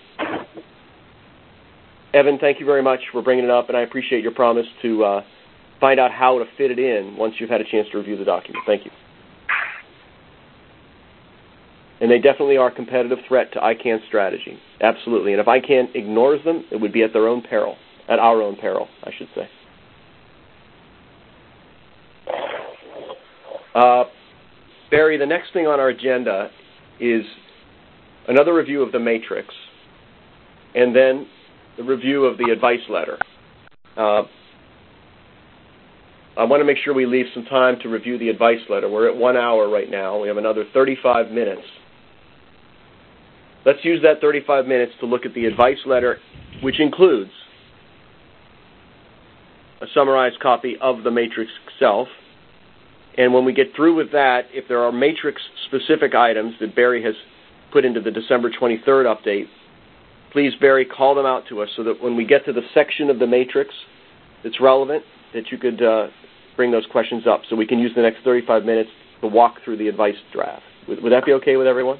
Evan, thank you very much for bringing it up, and I appreciate your promise to find out how to fit it in once you've had a chance to review the document. Thank you. And they definitely are a competitive threat to ICANN's strategy. Absolutely. And if ICANN ignores them, it would be at their own peril, at our own peril, I should say. Barry, the next thing on our agenda is another review of the matrix, and then the review of the advice letter. I want to make sure we leave some time to review the advice letter. We're at 1 hour right now. We have another 35 minutes. Let's use that 35 minutes to look at the advice letter, which includes a summarized copy of the matrix itself. And when we get through with that, if there are matrix-specific items that Barry has put into the December 23rd update, please, Barry, call them out to us so that when we get to the section of the matrix that's relevant, that you could bring those questions up so we can use the next 35 minutes to walk through the advice draft. Would that be okay with everyone?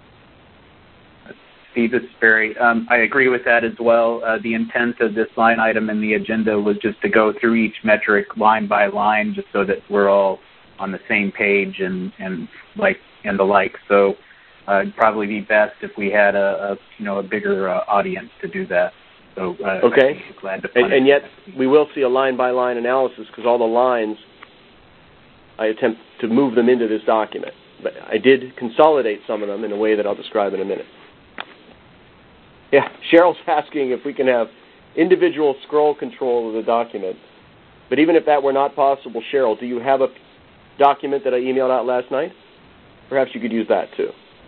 Steve, this is Barry. I agree with that as well. The intent of this line item in the agenda was just to go through each metric line by line, just so that we're all on the same page and the like. So it'd probably be best if we had a bigger audience to do that. So okay. I'd be glad to and yet we will see a line by line analysis, because all the lines, I attempt to move them into this document. But I did consolidate some of them in a way that I'll describe in a minute. Yeah, Cheryl's asking if we can have individual scroll control of the document. But even if that were not possible, Cheryl, do you have a document that I emailed out last night? Perhaps you could use that too.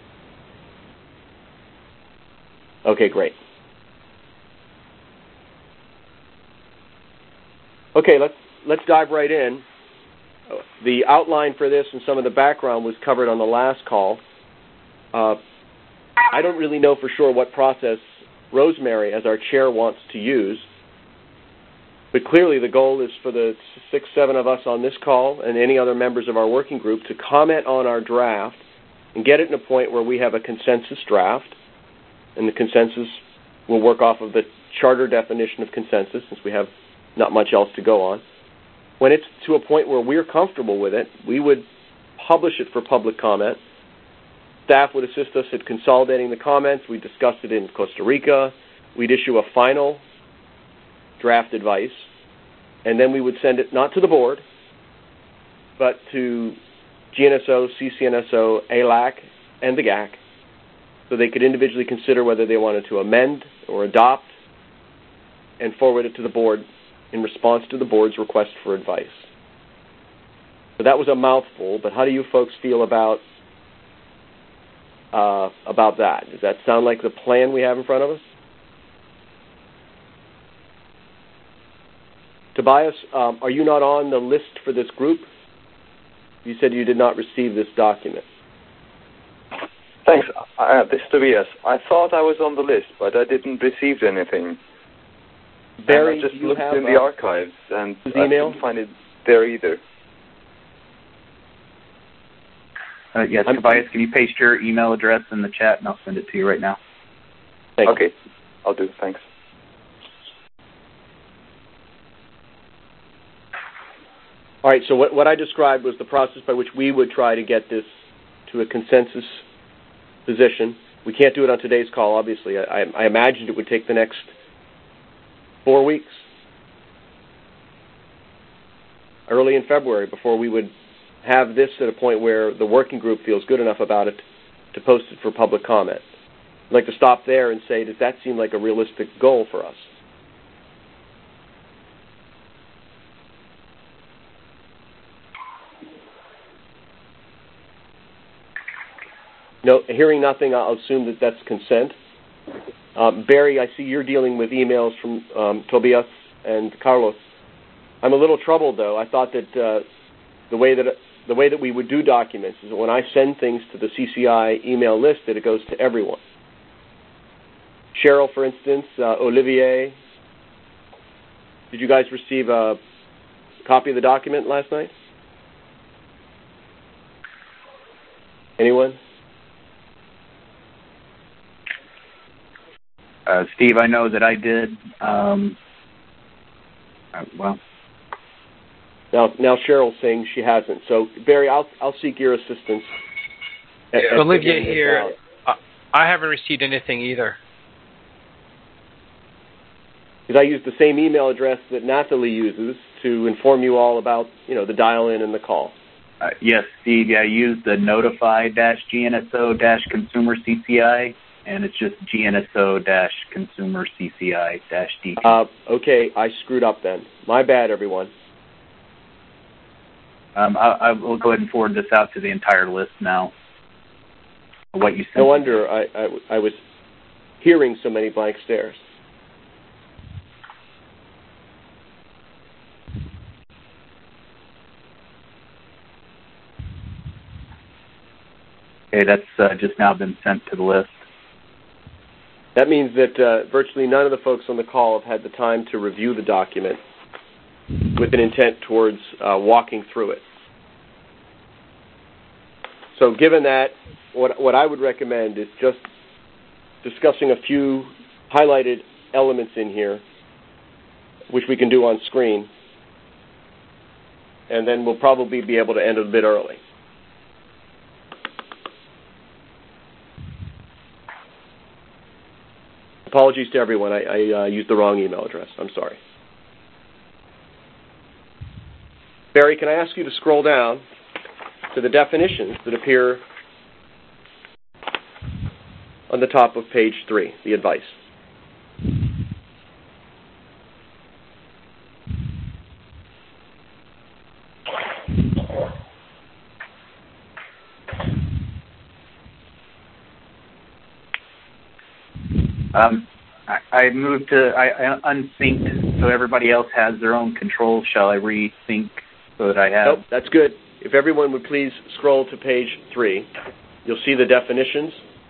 Okay, great. Okay, let's dive right in. The outline for this and some of the background was covered on the last call. I don't really know for sure what process Rosemary, as our chair, wants to use, but clearly the goal is for the 6-7 of us on this call and any other members of our working group to comment on our draft and get it in a point where we have a consensus draft, and the consensus will work off of the charter definition of consensus, since we have not much else to go on. When it's to a point where we're comfortable with it, we would publish it for public comment. Staff would assist us at consolidating the comments. We discussed it in Costa Rica. We'd issue a final draft advice, and then we would send it not to the board, but to GNSO, CCNSO, ALAC, and the GAC, so they could individually consider whether they wanted to amend or adopt and forward it to the board in response to the board's request for advice. So that was a mouthful, but how do you folks feel about that? Does that sound like the plan we have in front of us? Tobias, are you not on the list for this group? You said you did not receive this document. Thanks. This is Tobias. I thought I was on the list, but I didn't receive anything. Barry, I just you looked have in the archives, and I didn't find it there either. Yes, Tobias, can you paste your email address in the chat, and I'll send it to you right now. Okay, I'll do. Thanks. All right, so what I described was the process by which we would try to get this to a consensus position. We can't do it on today's call, obviously. I imagined it would take the next 4 weeks, early in February, before we would have this at a point where the working group feels good enough about it to post it for public comment. I'd like to stop there and say, does that seem like a realistic goal for us? No, hearing nothing, I'll assume that that's consent. Barry, I see you're dealing with emails from Tobias and Carlos. I'm a little troubled, though. I thought that the way that we would do documents is that when I send things to the CCI email list, that it goes to everyone. Cheryl, for instance, Olivier, did you guys receive a copy of the document last night? Anyone? Steve, I know that I did. Well. Now Cheryl's saying she hasn't. So, Barry, I'll seek your assistance. Olivier here. I haven't received anything either. Because I use the same email address that Natalie uses to inform you all about, the dial-in and the call. Yes, Steve. I use the notify-GNSO-consumer CCI, and it's just GNSO-consumer CCI-DT. Okay, I screwed up then. My bad, everyone. I will go ahead and forward this out to the entire list now. What you said. No wonder I was hearing so many blank stares. Okay, that's just now been sent to the list. That means that virtually none of the folks on the call have had the time to review the document with an intent towards walking through it. So given that, what I would recommend is just discussing a few highlighted elements in here, which we can do on screen, and then we'll probably be able to end a bit early. Apologies to everyone. I used the wrong email address. I'm sorry. Barry, can I ask you to scroll down to the definitions that appear on the top of page 3, the advice. I moved to, I unsynced so everybody else has their own control. Shall I resync so that I have? Nope, that's good. If everyone would please scroll to page 3, you'll see the definitions.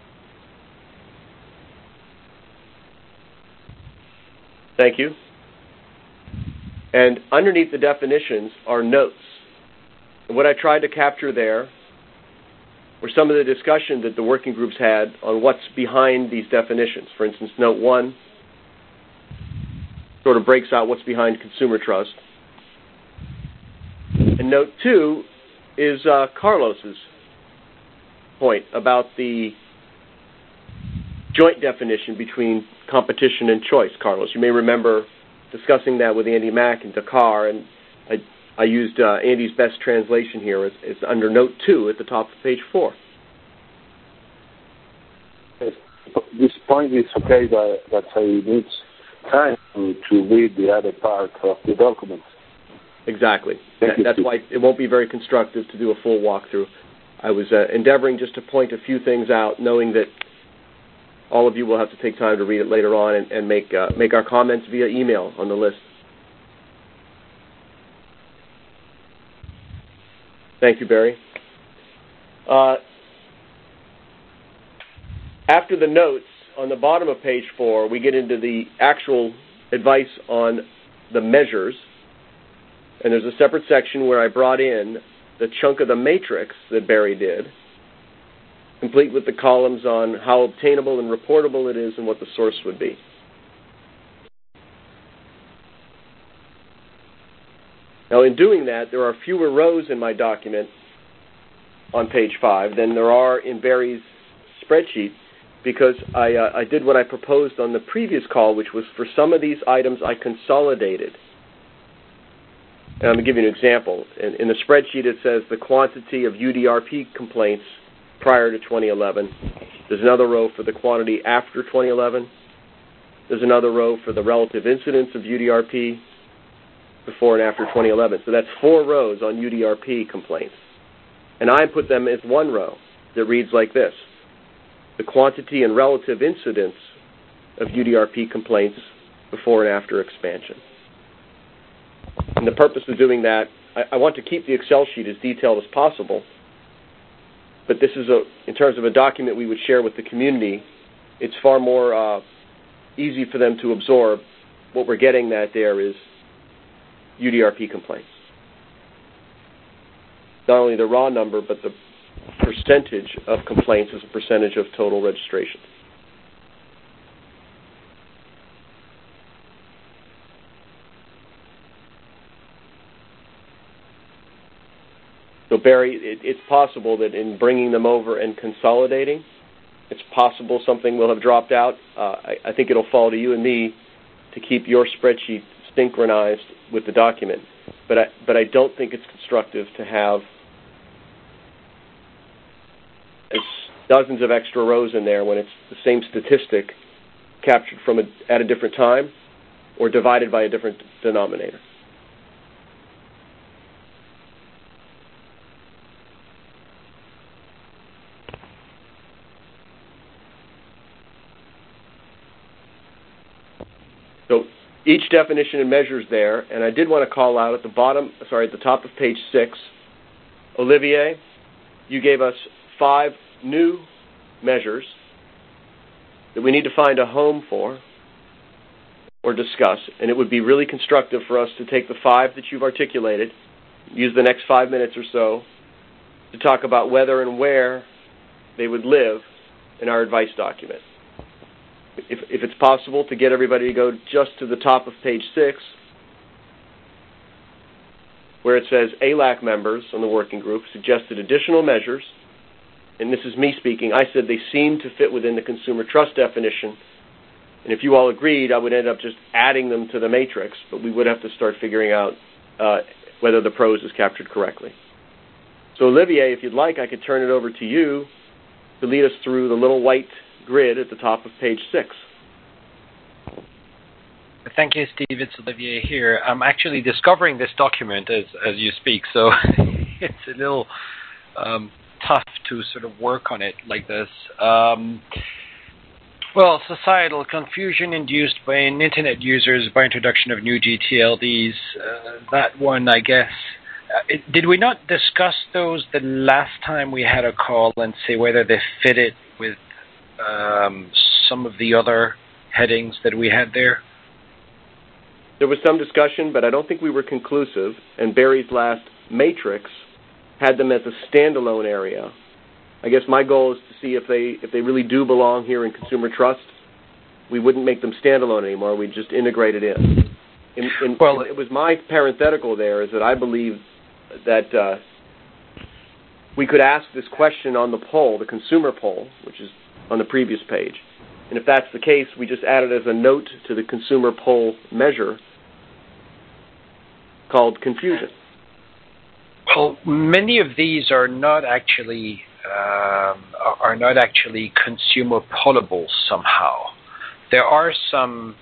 Thank you. And underneath the definitions are notes. And what I tried to capture there were some of the discussion that the working groups had on what's behind these definitions. For instance, note 1 sort of breaks out what's behind consumer trust. And note 2 is Carlos's point about the joint definition between competition and choice. Carlos, you may remember discussing that with Andy Mack and Dakar, and I used Andy's best translation here. It's under note 2 at the top of page 4. This point is okay, but I need time to read the other part of the document. Exactly. That's why it won't be very constructive to do a full walkthrough. I was endeavoring just to point a few things out, knowing that all of you will have to take time to read it later on and make our comments via email on the list. Thank you, Barry. After the notes, on the bottom of page 4, we get into the actual advice on the measures. And there's a separate section where I brought in the chunk of the matrix that Barry did, complete with the columns on how obtainable and reportable it is and what the source would be. Now, in doing that, there are fewer rows in my document on page 5 than there are in Barry's spreadsheet, because I did what I proposed on the previous call, which was for some of these items I consolidated. And I'm going to give you an example. In the spreadsheet, it says the quantity of UDRP complaints prior to 2011. There's another row for the quantity after 2011. There's another row for the relative incidence of UDRP before and after 2011. So that's 4 rows on UDRP complaints. And I put them as one row that reads like this: the quantity and relative incidence of UDRP complaints before and after expansion. And the purpose of doing that, I want to keep the Excel sheet as detailed as possible, but this is, in terms of a document we would share with the community, it's far more easy for them to absorb. What we're getting at there is UDRP complaints. Not only the raw number, but the percentage of complaints as a percentage of total registrations. So, Barry, it's possible that in bringing them over and consolidating, it's possible something will have dropped out. I think it'll fall to you and me to keep your spreadsheet synchronized with the document. But I don't think it's constructive to have dozens of extra rows in there when it's the same statistic captured from at a different time or divided by a different denominator. So each definition and measure is there, and I did want to call out at the top of page 6, Olivier, you gave us 5 new measures that we need to find a home for or discuss, and it would be really constructive for us to take the 5 that you've articulated, use the next 5 minutes or so to talk about whether and where they would live in our advice document. If it's possible to get everybody to go just to the top of page 6, where it says ALAC members on the working group suggested additional measures, and this is me speaking, I said they seem to fit within the consumer trust definition, and if you all agreed, I would end up just adding them to the matrix, but we would have to start figuring out whether the prose is captured correctly. So Olivier, if you'd like, I could turn it over to you to lead us through the little white grid at the top of page 6. Thank you, Steve. It's Olivier here. I'm actually discovering this document as you speak, so it's a little tough to sort of work on it like this. Well, societal confusion induced by Internet users by introduction of new GTLDs. That one, I guess. Did we not discuss those the last time we had a call and say whether they fitted with some of the other headings that we had there? There was some discussion, but I don't think we were conclusive, and Barry's last matrix had them as a standalone area. I guess my goal is to see if they really do belong here in consumer trust. We wouldn't make them standalone anymore. We'd just integrate it in. Well, it was my parenthetical there is that I believe that we could ask this question on the poll, the consumer poll, which is on the previous page. And if that's the case, we just add it as a note to the consumer poll measure called confusion. Well, many of these are not actually consumer pollables somehow. There are some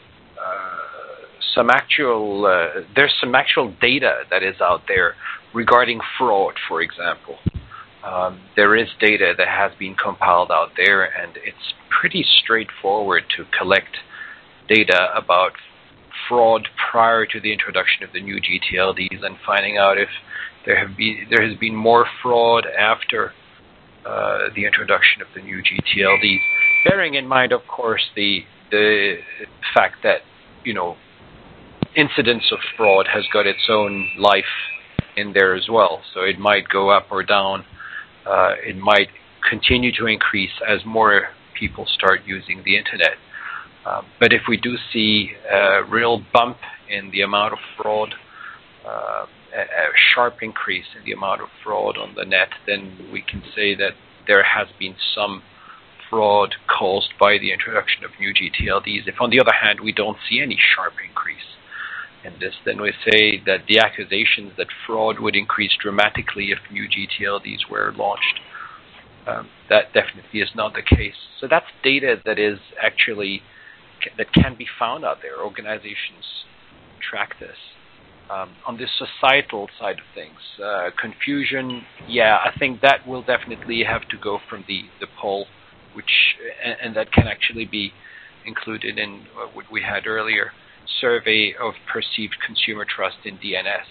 actual data that is out there regarding fraud, for example. There is data that has been compiled out there, and it's pretty straightforward to collect data about fraud prior to the introduction of the new GTLDs and finding out if there has been more fraud after the introduction of the new GTLDs. Bearing in mind, of course, the fact that incidence of fraud has got its own life in there as well, so it might go up or down. It might continue to increase as more people start using the Internet. But if we do see a real bump in the amount of fraud, a sharp increase in the amount of fraud on the net, then we can say that there has been some fraud caused by the introduction of new GTLDs. If, on the other hand, we don't see any sharp increase in this, then we say that the accusations that fraud would increase dramatically if new GTLDs were launched, that definitely is not the case. So that's data that is actually, that can be found out there. Organizations track this. On the societal side of things, confusion, I think that will definitely have to go from the poll and that can actually be included in what we had earlier, survey of perceived consumer trust in DNS.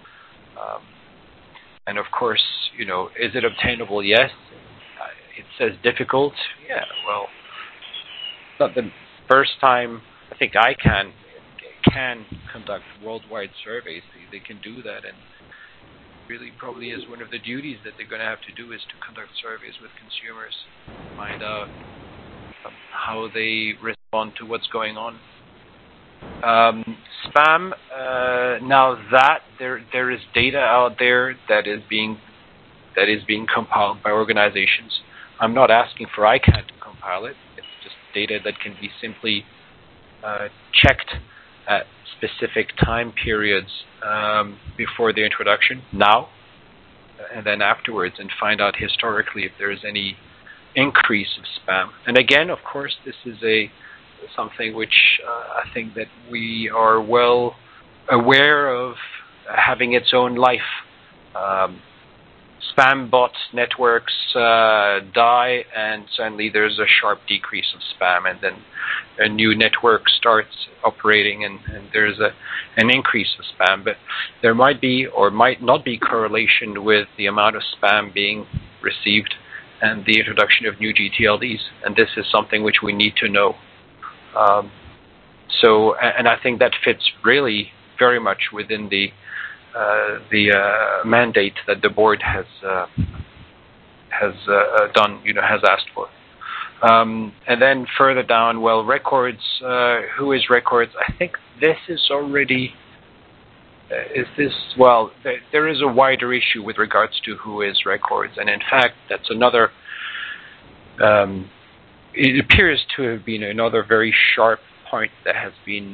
And of course, is it obtainable? Yes. It says difficult. Yeah, well, it's not the first time. I think ICANN can conduct worldwide surveys. They can do that, and really probably is one of the duties that they're going to have to do is to conduct surveys with consumers, find out how they respond to what's going on. Spam, now that there is data out there that is being compiled by organizations. I'm not asking for ICANN to compile it. It's just data that can be simply checked at specific time periods before the introduction, now, and then afterwards, and find out historically if there is any increase of spam. And again, of course, this is something which I think that we are well aware of having its own life. Spam bot networks die, and suddenly there's a sharp decrease of spam, and then a new network starts operating, and there's an increase of spam. But there might be or might not be correlation with the amount of spam being received and the introduction of new GTLDs, and this is something which we need to know. And I think that fits really very much within the mandate that the board has done, has asked for. And then further down, records. Who is records? I think this is already. There is a wider issue with regards to who is records, and in fact, that's another. It appears to have been another very sharp point that has been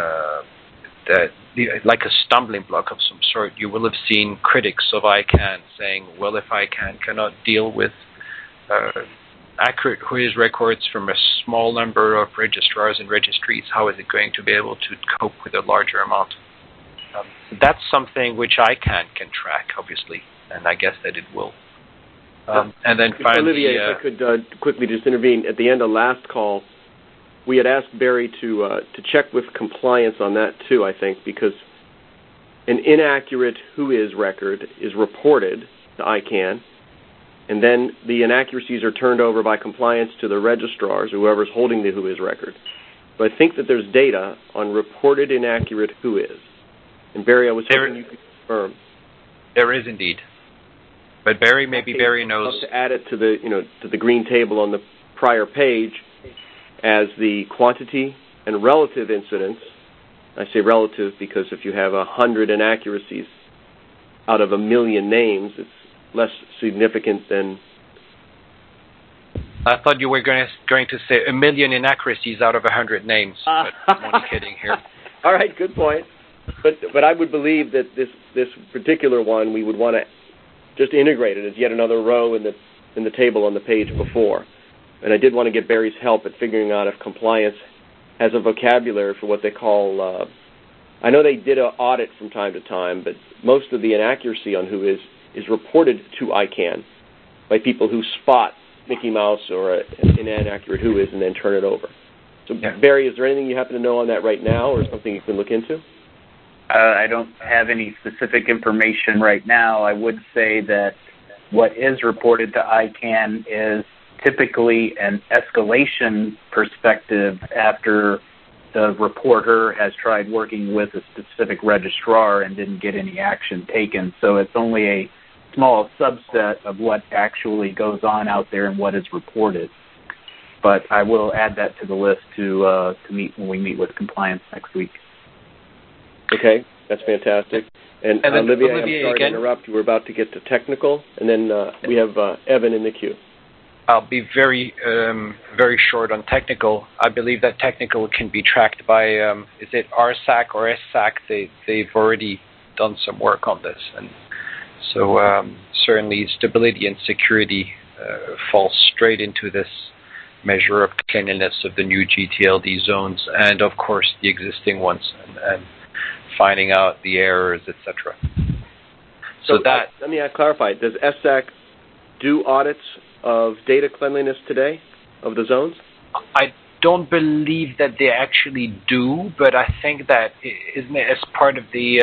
like a stumbling block of some sort. You will have seen critics of ICANN saying, well, if ICANN cannot deal with accurate WHOIS records from a small number of registrars and registries, how is it going to be able to cope with a larger amount? That's something which ICANN can track, obviously, and I guess that it will. And then finally, Olivier, if I could quickly just intervene. At the end of last call, we had asked Barry to check with compliance on that too, I think, because an inaccurate WHOIS record is reported to ICANN, and then the inaccuracies are turned over by compliance to the registrars, whoever's holding the WHOIS record. But I think that there's data on reported inaccurate WHOIS. And Barry, I was hoping you could confirm. There is indeed. But Barry knows. To add it to the green table on the prior page as the quantity and relative incidence. I say relative because if you have 100 inaccuracies out of 1 million names, it's less significant than. I thought you were going to say 1 million inaccuracies out of 100 names. But I'm only kidding here. All right, good point. But I would believe that this particular one we would want to just integrate it as yet another row in the table on the page before. And I did want to get Barry's help at figuring out if compliance has a vocabulary for what they call. I know they did an audit from time to time, but most of the inaccuracy on WHOIS is reported to ICANN by people who spot Mickey Mouse or an inaccurate WHOIS and then turn it over. So, yeah. Barry, is there anything you happen to know on that right now, or something you can look into? I don't have any specific information right now. I would say that what is reported to ICANN is typically an escalation perspective after the reporter has tried working with a specific registrar and didn't get any action taken. So it's only a small subset of what actually goes on out there and what is reported. But I will add that to the list to meet when we meet with compliance next week. Okay, that's fantastic. And Olivier, I'm sorry again, to interrupt. You were about to get to technical, and then we have Evan in the queue. I'll be very short on technical. I believe that technical can be tracked by, is it RSAC or SSAC? They've already done some work on this. And so certainly stability and security falls straight into this measure of cleanliness of the new GTLD zones and, of course, the existing ones. And finding out the errors, etc. So that. Let me clarify. Does SSAC do audits of data cleanliness today? of the zones? I don't believe that they actually do, but I think that isn't it as part of the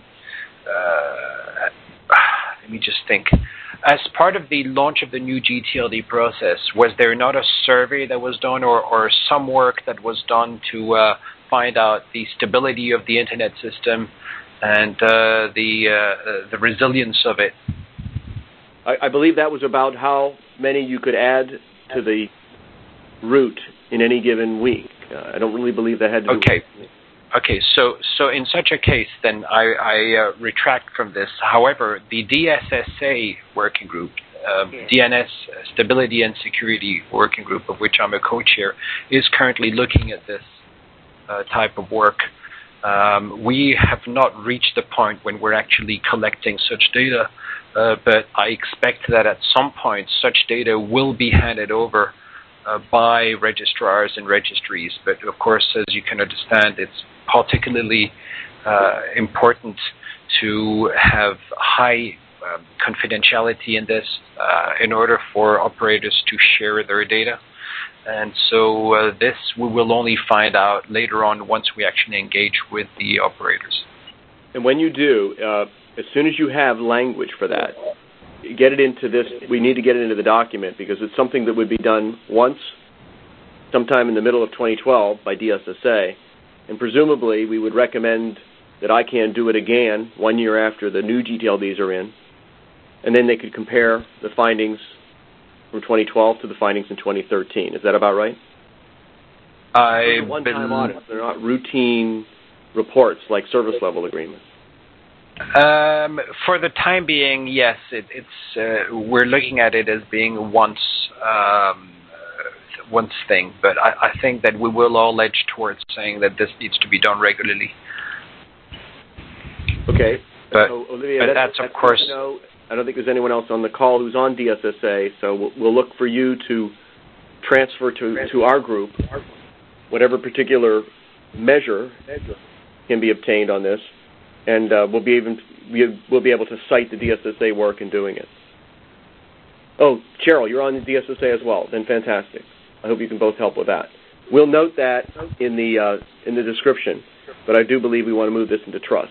let me just think. As part of the launch of the new GTLD process, was there not a survey that was done or some work that was done to find out the stability of the internet system and the resilience of it? I believe that was about how many you could add to the route in any given week. I don't really believe that had to do with... Okay, so in such a case, then I retract from this. However, the DSSA working group, DNS Stability and Security Working Group, of which I'm a co-chair, is currently looking at this type of work. We have not reached the point when we're actually collecting such data, but I expect that at some point such data will be handed over by registrars and registries. But of course, as you can understand, it's particularly important to have high confidentiality in this in order for operators to share their data. And so this we will only find out later on once we actually engage with the operators. And when you do, as soon as you have language for that, get it into this. We need to get it into the document because it's something that would be done once, sometime in the middle of 2012 by DSSA, and presumably we would recommend that ICANN do it again 1 year after the new GTLDs are in, and then they could compare the findings from 2012 to the findings in 2013. Is that about right? Those are one-time audits. They're not routine reports like service level agreements. For the time being, yes, we're looking at it as being once thing, but I think that we will all edge towards saying that this needs to be done regularly. Okay. But, so, Olivia, but that's of course... I don't think there's anyone else on the call who's on DSSA, so we'll look for you to transfer to our group whatever particular measure can be obtained on this, and we'll be able to cite the DSSA work in doing it. Oh, Cheryl, you're on the DSSA as well. Then fantastic. I hope you can both help with that. We'll note that in the description, but I do believe we want to move this into trust.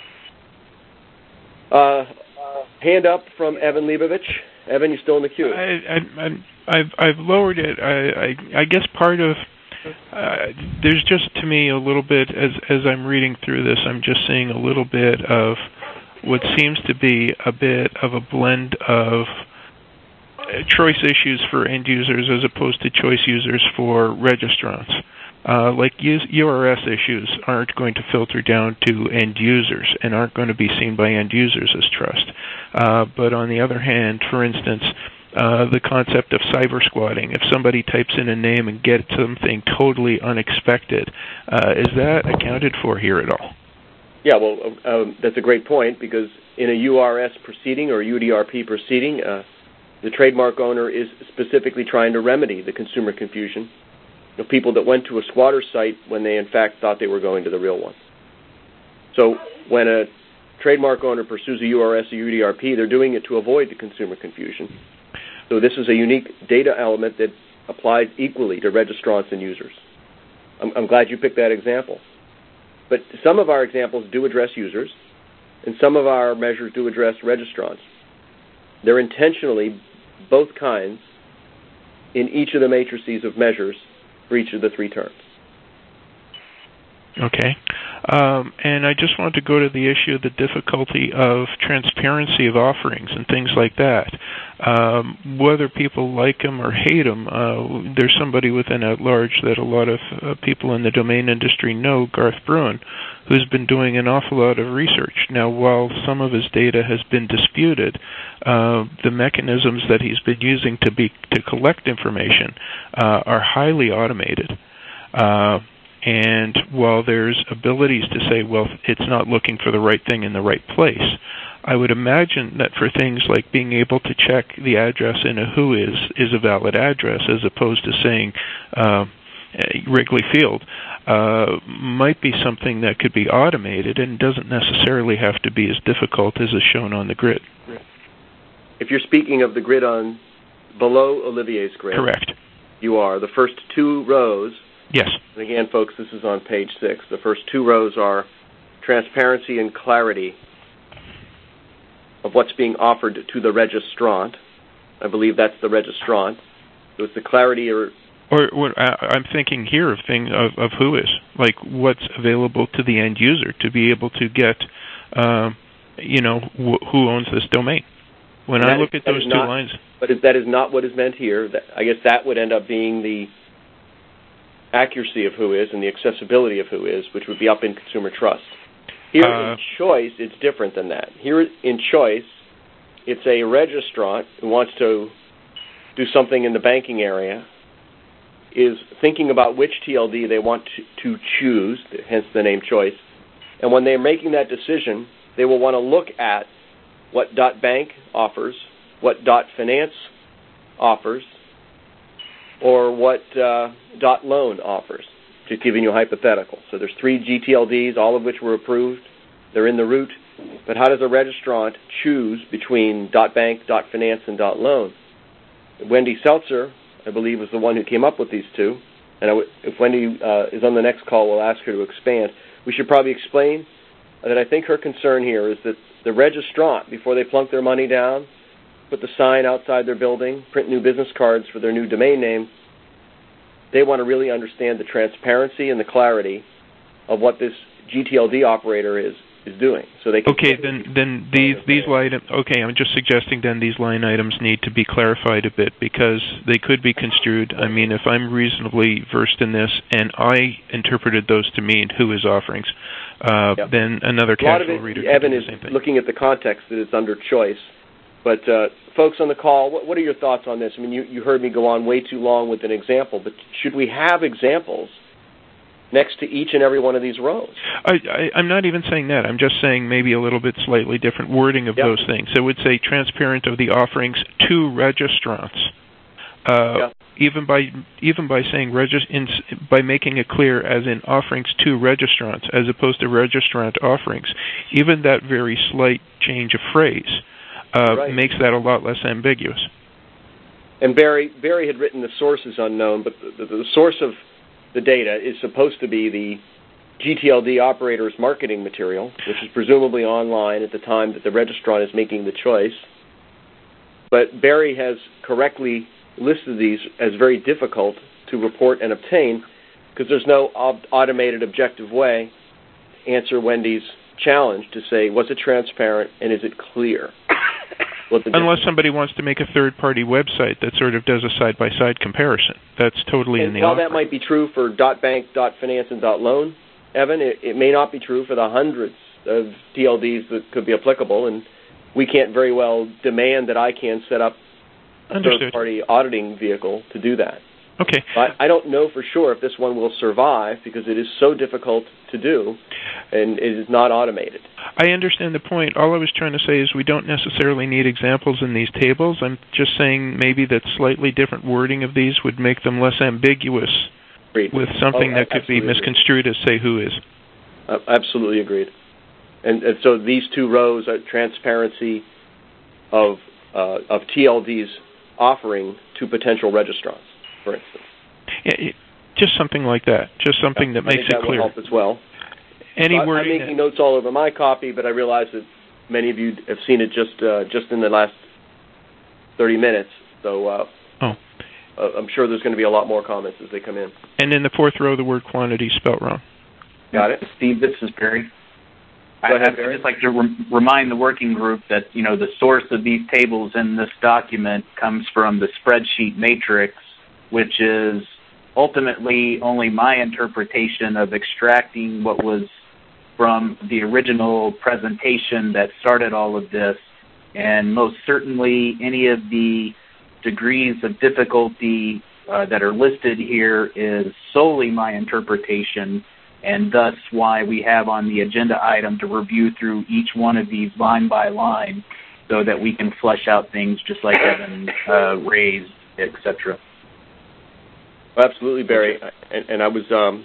Hand up from Evan Leibovich. Evan, you're still in the queue. I've lowered it. I guess part of there's just to me a little bit as I'm reading through this, I'm just seeing a little bit of what seems to be a bit of a blend of choice issues for end users as opposed to choice users for registrants. Like URS issues aren't going to filter down to end users and aren't going to be seen by end users as trust. But on the other hand, for instance, the concept of cyber squatting, if somebody types in a name and gets something totally unexpected, is that accounted for here at all? Yeah, well, that's a great point because in a URS proceeding or UDRP proceeding, the trademark owner is specifically trying to remedy the consumer confusion of people that went to a squatter site when they in fact thought they were going to the real one. So when a trademark owner pursues a URS or UDRP, they're doing it to avoid the consumer confusion. So this is a unique data element that applies equally to registrants and users. I'm glad you picked that example. But some of our examples do address users, and some of our measures do address registrants. They're intentionally both kinds in each of the matrices of measures for each of the three terms. Okay. And I just wanted to go to the issue of the difficulty of transparency of offerings and things like that. Whether people like them or hate them, there's somebody within At-Large that a lot of people in the domain industry know, Garth Bruin, who's been doing an awful lot of research. Now, while some of his data has been disputed, the mechanisms that he's been using to collect information are highly automated. And while there's abilities to say, well, it's not looking for the right thing in the right place, I would imagine that for things like being able to check the address in a who is a valid address as opposed to saying Wrigley Field might be something that could be automated and doesn't necessarily have to be as difficult as is shown on the grid. If you're speaking of the grid on below Olivier's grid. Correct. You are. The first two rows. Yes. And again, folks, this is on page 6. The first two rows are transparency and clarity of what's being offered to the registrant. I believe that's the registrant. So it's the clarity or I'm thinking here of who is, like what's available to the end user to be able to get, who owns this domain. When I look at those two lines. But that is not what is meant here. I guess that would end up being the accuracy of who is and the accessibility of who is, which would be up in consumer trust. Here in choice, it's different than that. Here in choice, it's a registrant who wants to do something in the banking area, is thinking about which TLD they want to choose, hence the name choice. And when they're making that decision, they will want to look at what .bank offers, what .finance offers, or what .loan offers, just giving you a hypothetical. So there's 3 GTLDs, all of which were approved. They're in the root. But how does a registrant choose between .bank, .finance, and .loan? Wendy Seltzer, I believe, was the one who came up with these two. And if Wendy is on the next call, we'll ask her to expand. We should probably explain that I think her concern here is that the registrant, before they plunk their money down, put the sign outside their building, print new business cards for their new domain name, they want to really understand the transparency and the clarity of what this GTLD operator is doing. So they can then these line. Okay, I'm just suggesting then these line items need to be clarified a bit because they could be construed. I mean, if I'm reasonably versed in this and I interpreted those to mean who is offerings, then another casual reader could Evan do is the same thing. looking at the context that it's under choice. But folks on the call, what are your thoughts on this? I mean, you heard me go on way too long with an example, but should we have examples next to each and every one of these rows? I'm not even saying that. I'm just saying maybe a little bit slightly different wording of those things. It would say transparent of the offerings to registrants. Even by saying by making it clear as in offerings to registrants as opposed to registrant offerings, even that very slight change of phrase makes that a lot less ambiguous. And Barry had written the source is unknown, but the source of the data is supposed to be the GTLD operator's marketing material, which is presumably online at the time that the registrant is making the choice. But Barry has correctly listed these as very difficult to report and obtain because there's no automated, objective way to answer Wendy's challenge to say, was it transparent and is it clear? Unless somebody wants to make a third-party website that sort of does a side-by-side comparison. That's totally in the offer. While that might be true for .bank, .finance, and .loan, Evan, it may not be true for the hundreds of TLDs that could be applicable, and we can't very well demand that I can set up a third-party auditing vehicle to do that. Okay. But I don't know for sure if this one will survive because it is so difficult to do and it is not automated. I understand the point. All I was trying to say is we don't necessarily need examples in these tables. I'm just saying maybe that slightly different wording of these would make them less ambiguous with something that could be misconstrued as, say, who is. Absolutely agreed. And so these two rows are transparency of TLD's offering to potential registrants, for instance. Yeah, just something like that. Just something that makes it clear. Will help as well. I'm making notes all over my copy, but I realize that many of you have seen it just in the last 30 minutes. So I'm sure there's going to be a lot more comments as they come in. And in the fourth row, the word quantity is spelt wrong. Got it. Steve, this is Barry. Go ahead, I'd Barry. just like to remind the working group that, the source of these tables in this document comes from the spreadsheet matrix, which is ultimately only my interpretation of extracting what was from the original presentation that started all of this. And most certainly any of the degrees of difficulty that are listed here is solely my interpretation, and thus why we have on the agenda item to review through each one of these line by line so that we can flesh out things just like Evan raised, etc. Absolutely, Barry. And I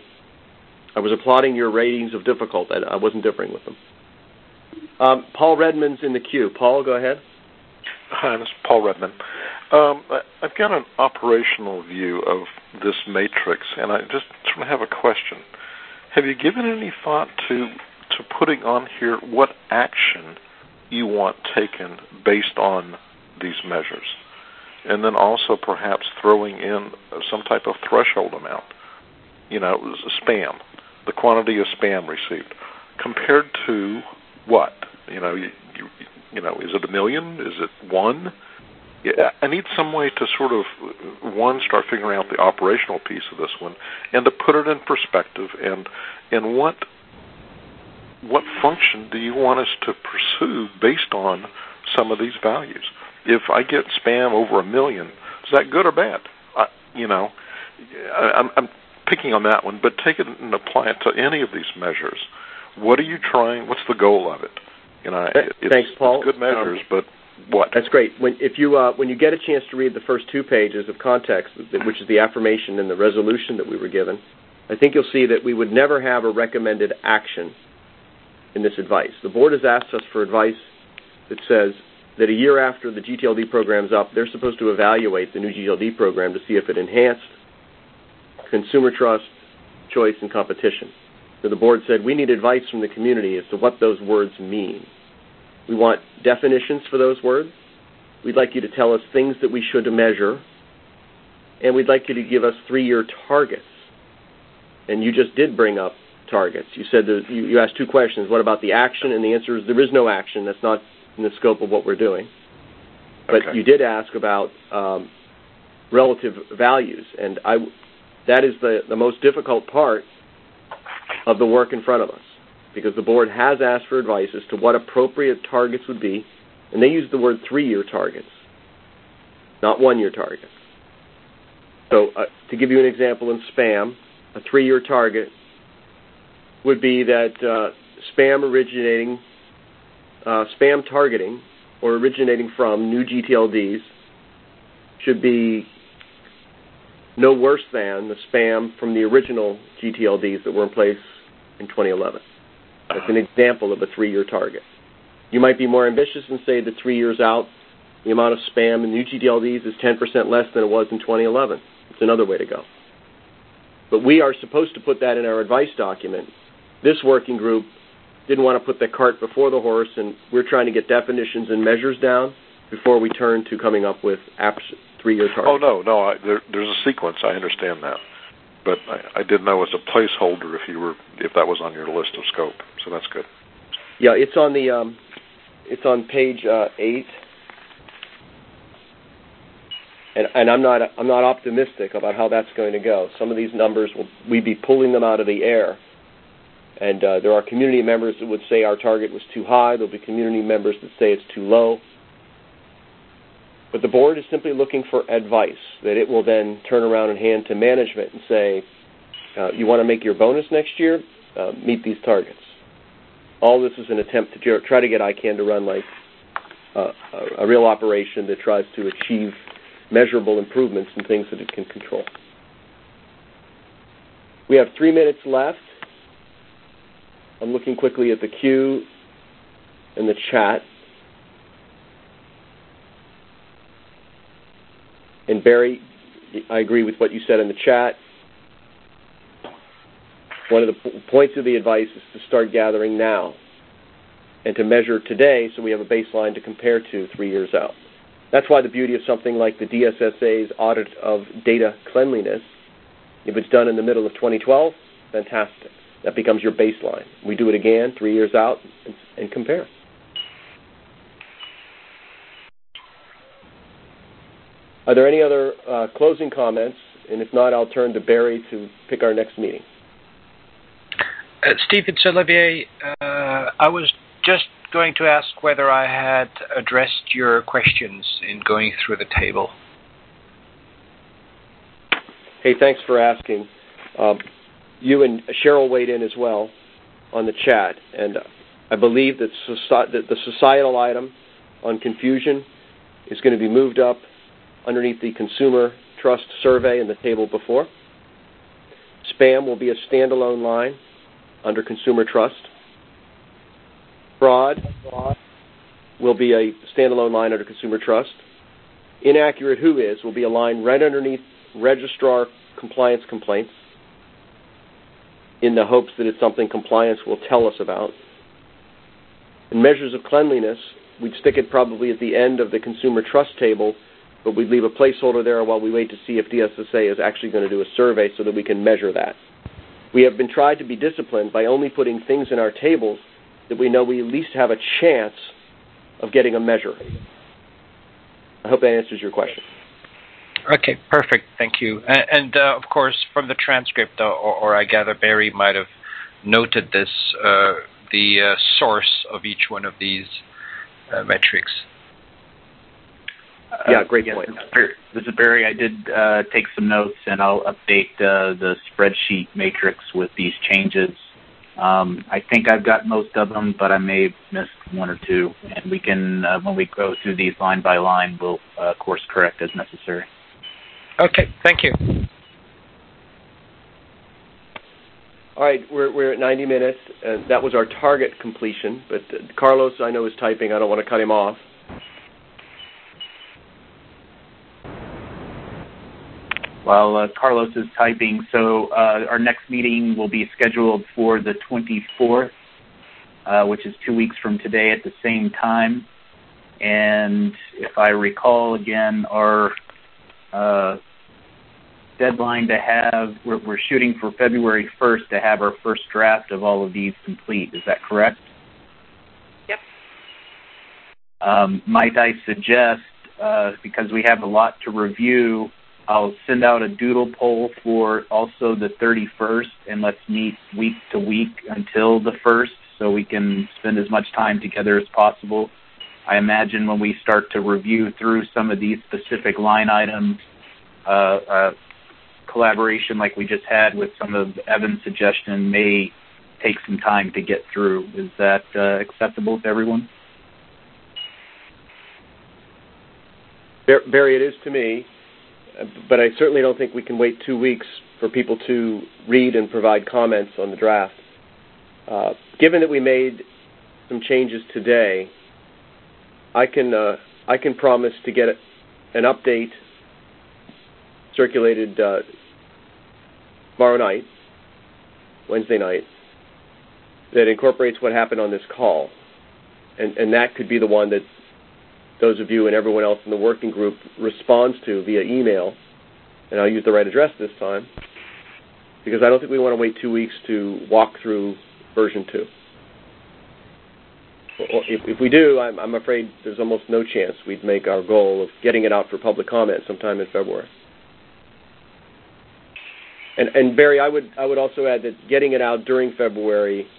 was applauding your ratings of difficult. I wasn't differing with them. Paul Redmond's in the queue. Paul, go ahead. Hi, this is Paul Redman. I've got an operational view of this matrix, and I just sort of have a question. Have you given any thought to putting on here what action you want taken based on these measures? And then also perhaps throwing in some type of threshold amount. Spam, the quantity of spam received, compared to what? Is it 1 million? Is it 1? Yeah, I need some way to sort of, start figuring out the operational piece of this one, and to put it in perspective, and what function do you want us to pursue based on some of these values? If I get spam over 1 million, is that good or bad? I'm picking on that one, but take it and apply it to any of these measures. What are you trying? What's the goal of it? Thanks, Paul. It's good measures, but what? That's great. When you get a chance to read the first 2 pages of context, which is the affirmation and the resolution that we were given, I think you'll see that we would never have a recommended action in this advice. The board has asked us for advice that says that a year after the GTLD program's up, they're supposed to evaluate the new GTLD program to see if it enhanced consumer trust, choice, and competition. So the board said, we need advice from the community as to what those words mean. We want definitions for those words. We'd like you to tell us things that we should measure. And we'd like you to give us 3-year targets. And you just did bring up targets. You said you asked 2 questions. What about the action? And the answer is there is no action. That's not in the scope of what we're doing. But okay. You did ask about relative values. And that is the most difficult part of the work in front of us, because the board has asked for advice as to what appropriate targets would be, and they use the word 3-year targets, not 1-year targets. So to give you an example in spam, a 3-year target would be that spam targeting or originating from new GTLDs should be no worse than the spam from the original GTLDs that were in place in 2011. That's an example of a 3-year target. You might be more ambitious and say that 3 years out, the amount of spam in new GTLDs is 10% less than it was in 2011. It's another way to go. But we are supposed to put that in our advice document. This working group didn't want to put the cart before the horse, and we're trying to get definitions and measures down before we turn to coming up with 3-year targets. Oh, no. There's a sequence. I understand that. But I didn't know as a placeholder if that was on your list of scope. So that's good. Yeah, it's on page 8. And I'm not optimistic about how that's going to go. Some of these numbers we'd be pulling them out of the air. And there are community members that would say our target was too high. There'll be community members that say it's too low. But the board is simply looking for advice that it will then turn around and hand to management and say, you want to make your bonus next year? Meet these targets. All this is an attempt to try to get ICANN to run like a real operation that tries to achieve measurable improvements in things that it can control. We have 3 minutes left. I'm looking quickly at the queue and the chat. And Barry, I agree with what you said in the chat. One of the points of the advice is to start gathering now and to measure today so we have a baseline to compare to 3 years out. That's why the beauty of something like the DSSA's audit of data cleanliness, if it's done in the middle of 2012, fantastic. That becomes your baseline. We do it again 3 years out and compare. Are there any other closing comments? And if not, I'll turn to Barry to pick our next meeting. Steve, it's Olivier. I was just going to ask whether I had addressed your questions in going through the table. Hey, thanks for asking. You and Cheryl weighed in as well on the chat, and I believe that the societal item on confusion is going to be moved up underneath the consumer trust survey in the table before. Spam will be a standalone line under consumer trust. Fraud will be a standalone line under Consumer Trust. Inaccurate Who Is will be a line right underneath Registrar Compliance Complaints in the hopes that it's something compliance will tell us about. And Measures of Cleanliness, we'd stick it probably at the end of the Consumer Trust table, but we'd leave a placeholder there while we wait to see if DSSA is actually going to do a survey so that we can measure that. We have been tried to be disciplined by only putting things in our tables that we know we at least have a chance of getting a measure. I hope that answers your question. Okay, perfect. Thank you. And of course, from the transcript, or I gather Barry might have noted this, the source of each one of these metrics. Yeah, great point. This is Barry. I did take some notes, and I'll update the spreadsheet matrix with these changes. I think I've got most of them, but I may have missed one or two. And we can, when we go through these line by line, we'll course correct as necessary. Okay, thank you. All right, we're at 90 minutes. That was our target completion, but Carlos, I know, is typing. I don't want to cut him off. While Carlos is typing, so our next meeting will be scheduled for the 24th, which is 2 weeks from today at the same time. And if I recall again, our deadline to have, we're shooting for February 1st to have our first draft of all of these complete. Is that correct? Yep. Might I suggest, because we have a lot to review, I'll send out a doodle poll for also the 31st, and let's meet week to week until the 1st so we can spend as much time together as possible. I imagine when we start to review through some of these specific line items, collaboration like we just had with some of Evan's suggestion may take some time to get through. Is that acceptable to everyone? Barry, it is to me. But I certainly don't think we can wait 2 weeks for people to read and provide comments on the draft. Given that we made some changes today, I can promise to get an update circulated tomorrow night, Wednesday night, that incorporates what happened on this call. And that could be the one that those of you and everyone else in the working group responds to via email, and I'll use the right address this time, because I don't think we want to wait 2 weeks to walk through version 2. If we do, I'm afraid there's almost no chance we'd make our goal of getting it out for public comment sometime in February. And Barry, I would also add that getting it out during February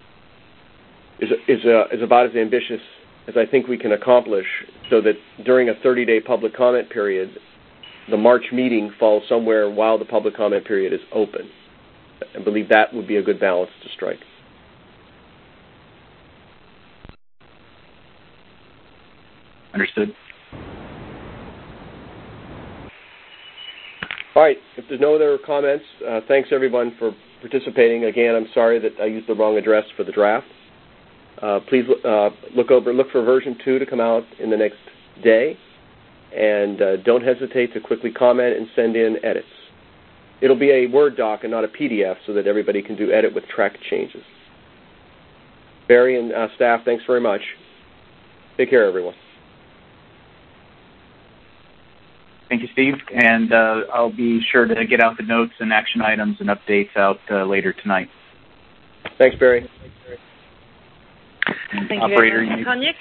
is about as ambitious as I think we can accomplish, so that during a 30-day public comment period, the March meeting falls somewhere while the public comment period is open. I believe that would be a good balance to strike. Understood. All right, if there's no other comments, thanks everyone for participating. Again, I'm sorry that I used the wrong address for the draft. Please look for version 2 to come out in the next day, and don't hesitate to quickly comment and send in edits. It'll be a Word doc and not a PDF so that everybody can do edit with track changes. Barry and staff, thanks very much. Take care, everyone. Thank you, Steve. And I'll be sure to get out the notes and action items and updates out later tonight. Thanks, Barry. Thank you, Operator. Tanya.